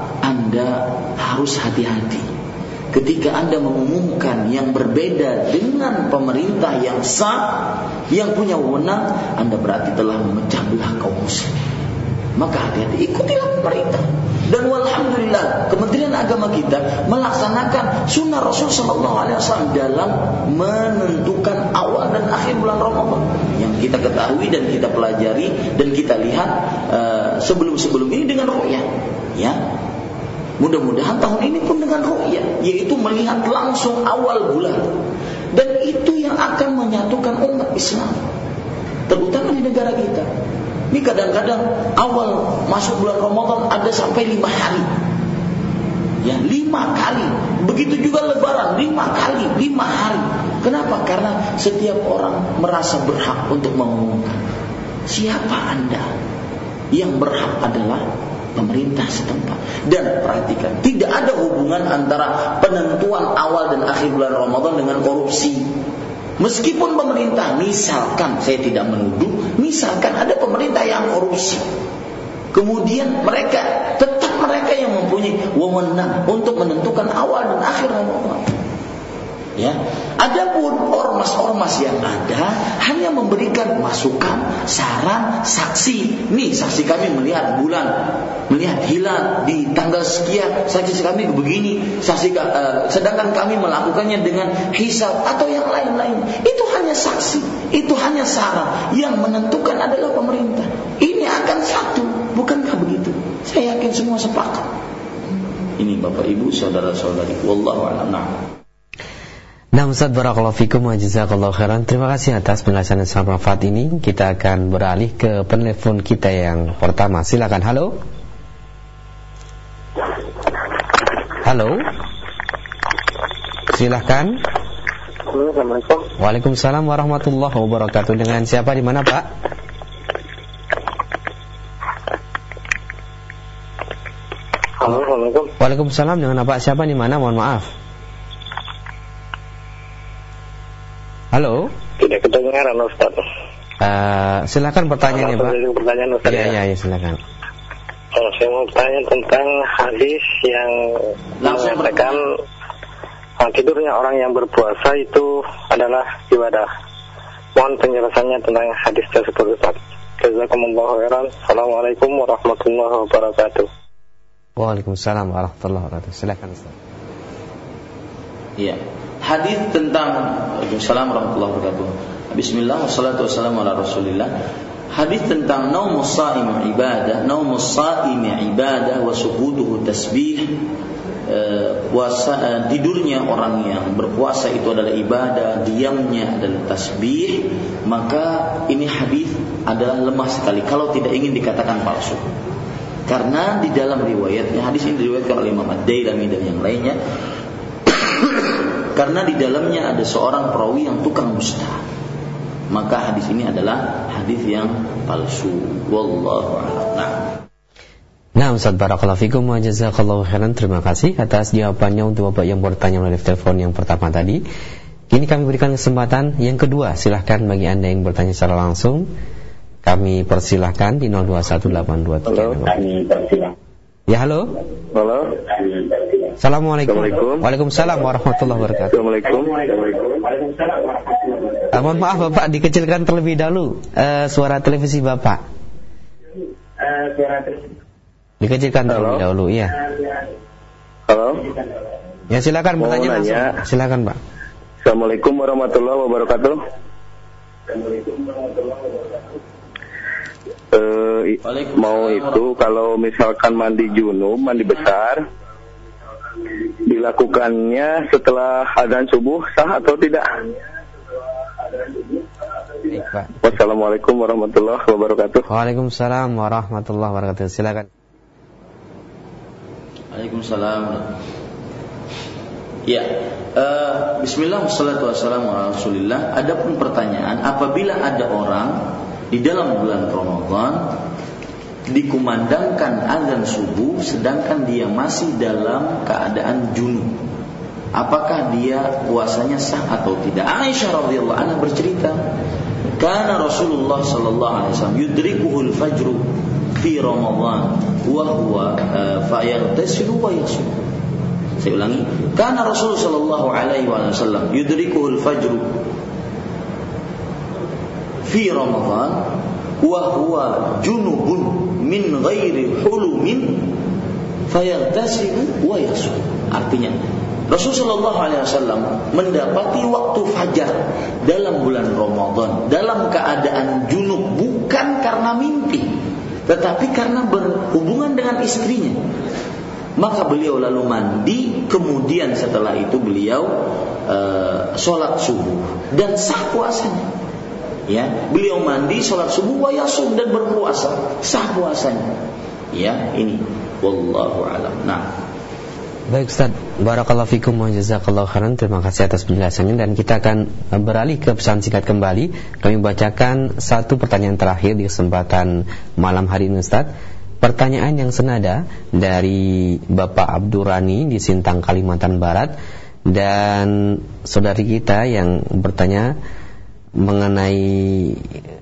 Anda harus hati-hati ketika Anda mengumumkan yang berbeda dengan pemerintah yang sah, yang punya wewenang. Anda berarti telah memecah belah kaum muslim. Maka hati-hati, ikutilah pemerintah. Dan walhamdulillah Kementerian Agama kita melaksanakan sunnah Rasul sallallahu alaihi wasallam dalam menentukan awal dan akhir bulan Ramadan. Yang kita ketahui dan kita pelajari dan kita lihat uh, sebelum-sebelum ini dengan ru'yah, ya. Mudah-mudahan tahun ini pun dengan ru'yah, yaitu melihat langsung awal bulan. Dan itu yang akan menyatukan umat Islam, terutama di negara kita. Ini kadang-kadang awal masuk bulan Ramadan ada sampai lima hari, ya, lima kali. Begitu juga Lebaran, lima kali, lima hari. Kenapa? Karena setiap orang merasa berhak untuk mengumumkan. Siapa Anda? Yang berhak adalah pemerintah setempat. Dan perhatikan, tidak ada hubungan antara penentuan awal dan akhir bulan Ramadan dengan korupsi. Meskipun pemerintah, misalkan, saya tidak menuduh, misalkan ada pemerintah yang korupsi, kemudian mereka, tetap mereka yang mempunyai wewenang untuk menentukan awal dan akhir Ramadan. Ya, adapun ormas-ormas yang ada hanya memberikan masukan, saran, saksi. Nih, saksi kami melihat bulan, melihat hilal di tanggal sekian, saksi kami begini, saksi uh, sedangkan kami melakukannya dengan hisab atau yang lain-lain. Itu hanya saksi, itu hanya saran. Yang menentukan adalah pemerintah. Ini akan satu, bukankah begitu? Saya yakin semua sepakat. Ini Bapak Ibu, saudara-saudari, wallahu a'lam. Nah, Ustaz, barakallahu fikum wa jazakallahu khairan. Terima kasih atas penjelasan yang sangat bermanfaat ini. Kita akan beralih ke penelpon kita yang pertama. Silakan. Halo. Halo. Silakan. Assalamualaikum. Waalaikumsalam warahmatullahi wabarakatuh. Dengan siapa, di mana, Pak? Halo, Assalamualaikum. Waalaikumsalam. Dengan Pak siapa, di mana? Mohon maaf. Halo. Tidak kedengaran, Ustaz. Uh, silakan pertanyaannya, Pak. Pertanyaan Ustaz. Iya, iya, ya, silakan. Oh, saya mau bertanya tentang hadis yang mengatakan tidurnya orang yang berpuasa itu adalah ibadah. Mohon penjelasannya tentang hadis tersebut, Ustaz. Jazakumullahu khairan. Assalamualaikum warahmatullahi wabarakatuh. Waalaikumsalam warahmatullahi wabarakatuh. Silakan, Ustaz. Iya. Hadis tentang Waalaikumsalam warahmatullahi wabarakatuh. Bismillah wassalatu wassalamu ala Rasulillah. Hadis tentang naumus shaim ibadah, naumus shaim ibadah wa subutuhu tasbih. Puasa, tidurnya orang yang berpuasa itu adalah ibadah, diamnya adalah tasbih. Maka ini hadis adalah lemah sekali kalau tidak ingin dikatakan palsu. Karena di dalam riwayatnya, hadis ini diriwayatkan oleh Imam Ad-Dailami dan yang lainnya, karena di dalamnya ada seorang perawi yang tukang dusta, maka hadis ini adalah hadis yang palsu. Wallahu a'lam. Nah, nah Ustaz, barakallahu fikum wa jazakallahu khairan. Terima kasih atas jawabannya untuk Bapak yang bertanya melalui telepon yang pertama tadi. Kini kami berikan kesempatan yang kedua. Silahkan bagi Anda yang bertanya secara langsung, kami persilahkan di nol dua satu delapan dua tiga. Halo, kami persilahkan. Ya, halo. Halo. Assalamualaikum. Assalamualaikum. Waalaikumsalam warahmatullahi wabarakatuh. Assalamualaikum. Uh, mohon maaf Bapak, dikecilkan terlebih dahulu uh, suara televisi Bapak. Uh, suara televisi. Dikecilkan Halo. terlebih dahulu, iya. Halo. Ya, silakan Mau bertanya langsung. nanya. Silakan, Pak. Assalamualaikum warahmatullahi wabarakatuh. Uh, mau itu kalau misalkan mandi junub, mandi besar, dilakukannya setelah adzan subuh sah atau tidak? Baik, Pak. Wassalamualaikum warahmatullahi wabarakatuh. Waalaikumsalam warahmatullahi wabarakatuh. Silakan. Waalaikumsalam. Ya, uh, Bismillah wassalatu wassalamu ala Rasulillah. Adapun pertanyaan, apabila ada orang di dalam bulan Ramadan dikumandangkan azan subuh sedangkan dia masih dalam keadaan junub, apakah dia puasanya sah atau tidak? Aisyah radhiyallahu anha bercerita, kana Rasulullah sallallahu alaihi wasallam yudrikuhul fajru fi Ramadan wa huwa fayaghtasilu wa yasum. Saya ulangi, kana Rasulullah sallallahu alaihi wasallam yudrikuhul fajru fi Ramadan wa huwa junubun min ghairi hulumin fayaghtasilu wa yasum. Artinya, Rasulullah sallallahu alaihi wasallam mendapati waktu fajar dalam bulan Ramadan dalam keadaan junub, bukan karena mimpi, tetapi karena berhubungan dengan istrinya. Maka beliau lalu mandi, kemudian setelah itu beliau uh, sholat subuh dan sah puasanya. Ya, beliau mandi, sholat subuh, wa yasum, dan berpuasa, sah puasanya. Ya, ini wallahu a'lam. Nah, baik Ustaz, barakallahu fikum wa jazakallahu khairan. Terima kasih atas penjelasannya dan kita akan beralih ke pesan singkat kembali. Kami bacakan satu pertanyaan terakhir di kesempatan malam hari ini, Ustaz. Pertanyaan yang senada dari Bapak Abdurrani di Sintang, Kalimantan Barat, dan saudari kita yang bertanya mengenai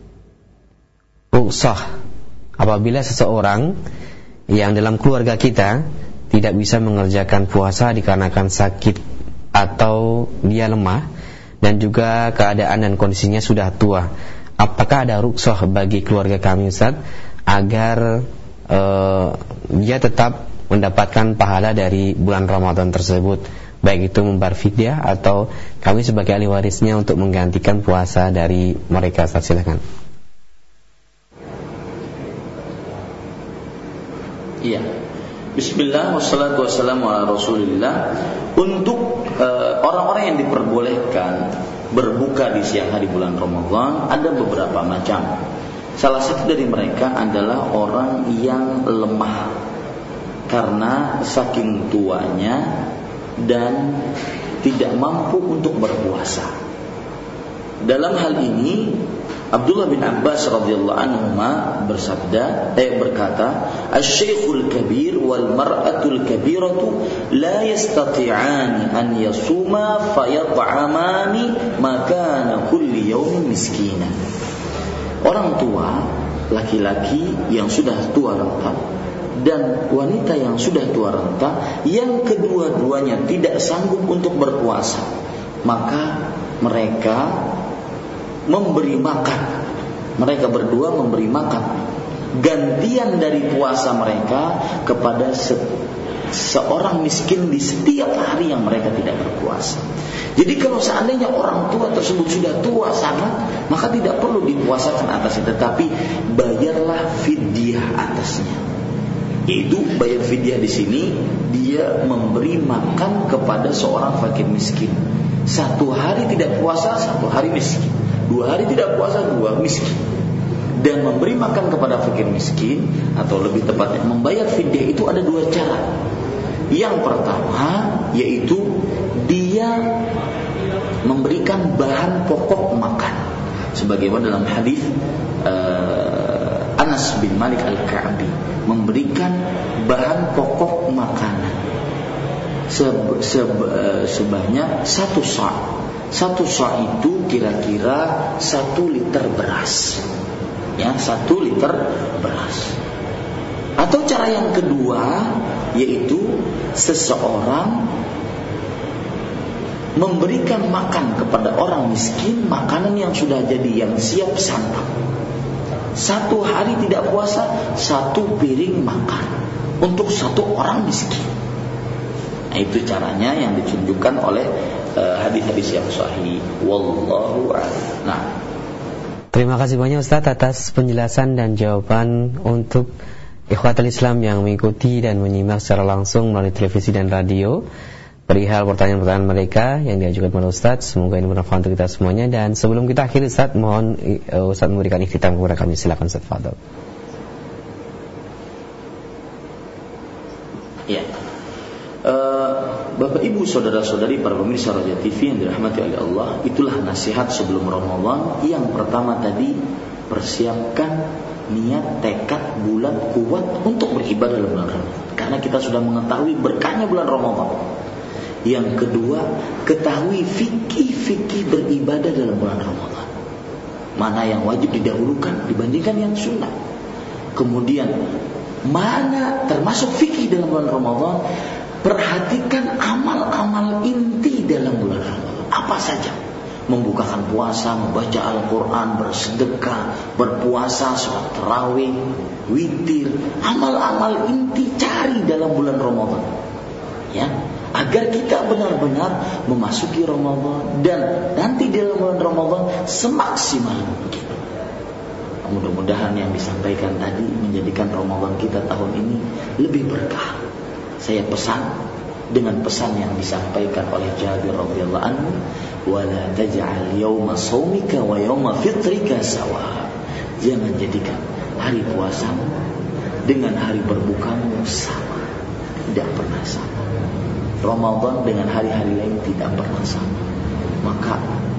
rukhsah apabila seseorang yang dalam keluarga kita tidak bisa mengerjakan puasa dikarenakan sakit atau dia lemah dan juga keadaan dan kondisinya sudah tua. Apakah ada rukhsah bagi keluarga kami, Ustaz, agar uh, dia tetap mendapatkan pahala dari bulan Ramadan tersebut, baik itu membayar fidyah atau kami sebagai ahli warisnya untuk menggantikan puasa dari mereka? Ustaz, silakan. Iya. Bismillah wassalatu wassalamu ala Rasulillah. Untuk uh, orang-orang yang diperbolehkan berbuka di siang hari bulan Ramadan ada beberapa macam. Salah satu dari mereka adalah orang yang lemah karena saking tuanya dan tidak mampu untuk berpuasa. Dalam hal ini Abdullah bin Abbas radhiyallahu anhu bersabda, eh berkata, "Asy-syaikhul kabir wal mar'atul kabiratu la yastati'ani an yasuma fayat'amani makana kulli yawmin miskina." Orang tua, laki-laki yang sudah tua renta dan wanita yang sudah tua renta yang kedua-duanya tidak sanggup untuk berpuasa, maka mereka memberi makan, mereka berdua memberi makan gantian dari puasa mereka kepada se- seorang miskin di setiap hari yang mereka tidak berpuasa. Jadi kalau seandainya orang tua tersebut sudah tua sangat, maka tidak perlu dipuasakan atasnya, tetapi bayarlah fidyah atasnya. Itu bayar fidyah di sini, dia memberi makan kepada seorang fakir miskin. Satu hari tidak puasa, satu hari miskin. Dua hari tidak puasa, dua miskin. Dan memberi makan kepada fakir miskin, atau lebih tepatnya membayar fidyah, itu ada dua cara. Yang pertama yaitu dia memberikan bahan pokok makan, sebagaimana dalam hadis uh, Anas bin Malik Al-Ka'bi, memberikan bahan pokok makanan seb- seb- uh, sebanyak satu sa'. Satu sa' itu kira-kira satu liter beras, ya, satu liter beras. Atau cara yang kedua yaitu seseorang memberikan makan kepada orang miskin makanan yang sudah jadi, yang siap santap. Satu hari tidak puasa, satu piring makan untuk satu orang miskin. Nah, itu caranya yang ditunjukkan oleh uh, hadis-hadis yang sahih. Wallahu a'lam. Nah, terima kasih banyak Ustaz atas penjelasan dan jawaban untuk ikhwatul Islam yang mengikuti dan menyimak secara langsung melalui televisi dan radio perihal pertanyaan-pertanyaan mereka yang diajukan oleh Ustaz. Semoga ini bermanfaat untuk kita semuanya. Dan sebelum kita akhiri Ustaz, mohon uh, Ustaz memberikan ikhtitam kepada kami. Silakan Ustaz, fadhil. Ya. Uh, Bapak Ibu saudara-saudari para pemirsa Raja T V yang dirahmati oleh Allah, itulah nasihat sebelum Ramadan. Yang pertama tadi, persiapkan niat, tekad, bulat, kuat untuk beribadah dalam bulan Ramadan, karena kita sudah mengetahui berkahnya bulan Ramadan. Yang kedua, ketahui fikih-fikih beribadah dalam bulan Ramadan, mana yang wajib didahulukan dibandingkan yang sunnah. Kemudian mana termasuk fikih dalam bulan Ramadan, perhatikan amal-amal inti dalam bulan Ramadan. Apa saja? Membukakan puasa, membaca Al-Quran, bersedekah, berpuasa, sholat tarawih, witir. Amal-amal inti cari dalam bulan Ramadan, ya, agar kita benar-benar memasuki Ramadan dan nanti dalam bulan Ramadan semaksimal mungkin. Mudah-mudahan yang disampaikan tadi menjadikan Ramadan kita tahun ini lebih berkah. Saya pesan dengan pesan yang disampaikan oleh Jabir radhiyallahu anhu, wala taj'al yauma shaumika wa yauma fitrika sawa. Jangan jadikan hari puasamu dengan hari berbukamu sama, tidak pernah sama. Ramadan dengan hari-hari lain tidak pernah sama. Maka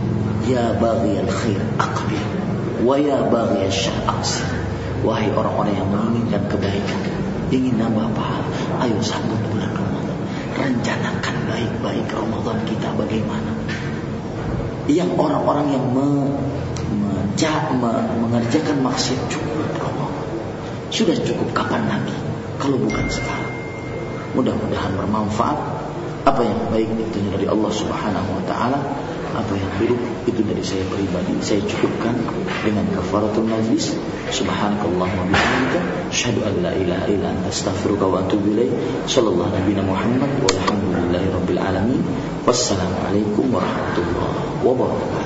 ya baghiyal khair aqbil wa ya baghiyal syarr aqsir. Wahai orang-orang yang menginginkan kebaikan, ingin nambah pahala, ayo sambut bulan Ramadan. Rencanakan baik-baik Ramadan kita bagaimana. Yang orang-orang yang me, menja, me, mengerjakan maksiat cukup Ramadan. Sudah cukup kapan lagi kalau bukan sekarang. Mudah-mudahan bermanfaat. Apa yang baik itu dari Allah Subhanahu wa taala, apa yang buruk itu dari saya pribadi. Saya cukupkan dengan kafaratul majlis. Subhanakallahumma bihamdika asyhadu an la ilaha illa anta astaghfiruka wa atubu ilaik. Shallallahu nabiyana Muhammad walhamdulillahi rabbil alamin. Wassalamualaikum warahmatullahi wabarakatuh.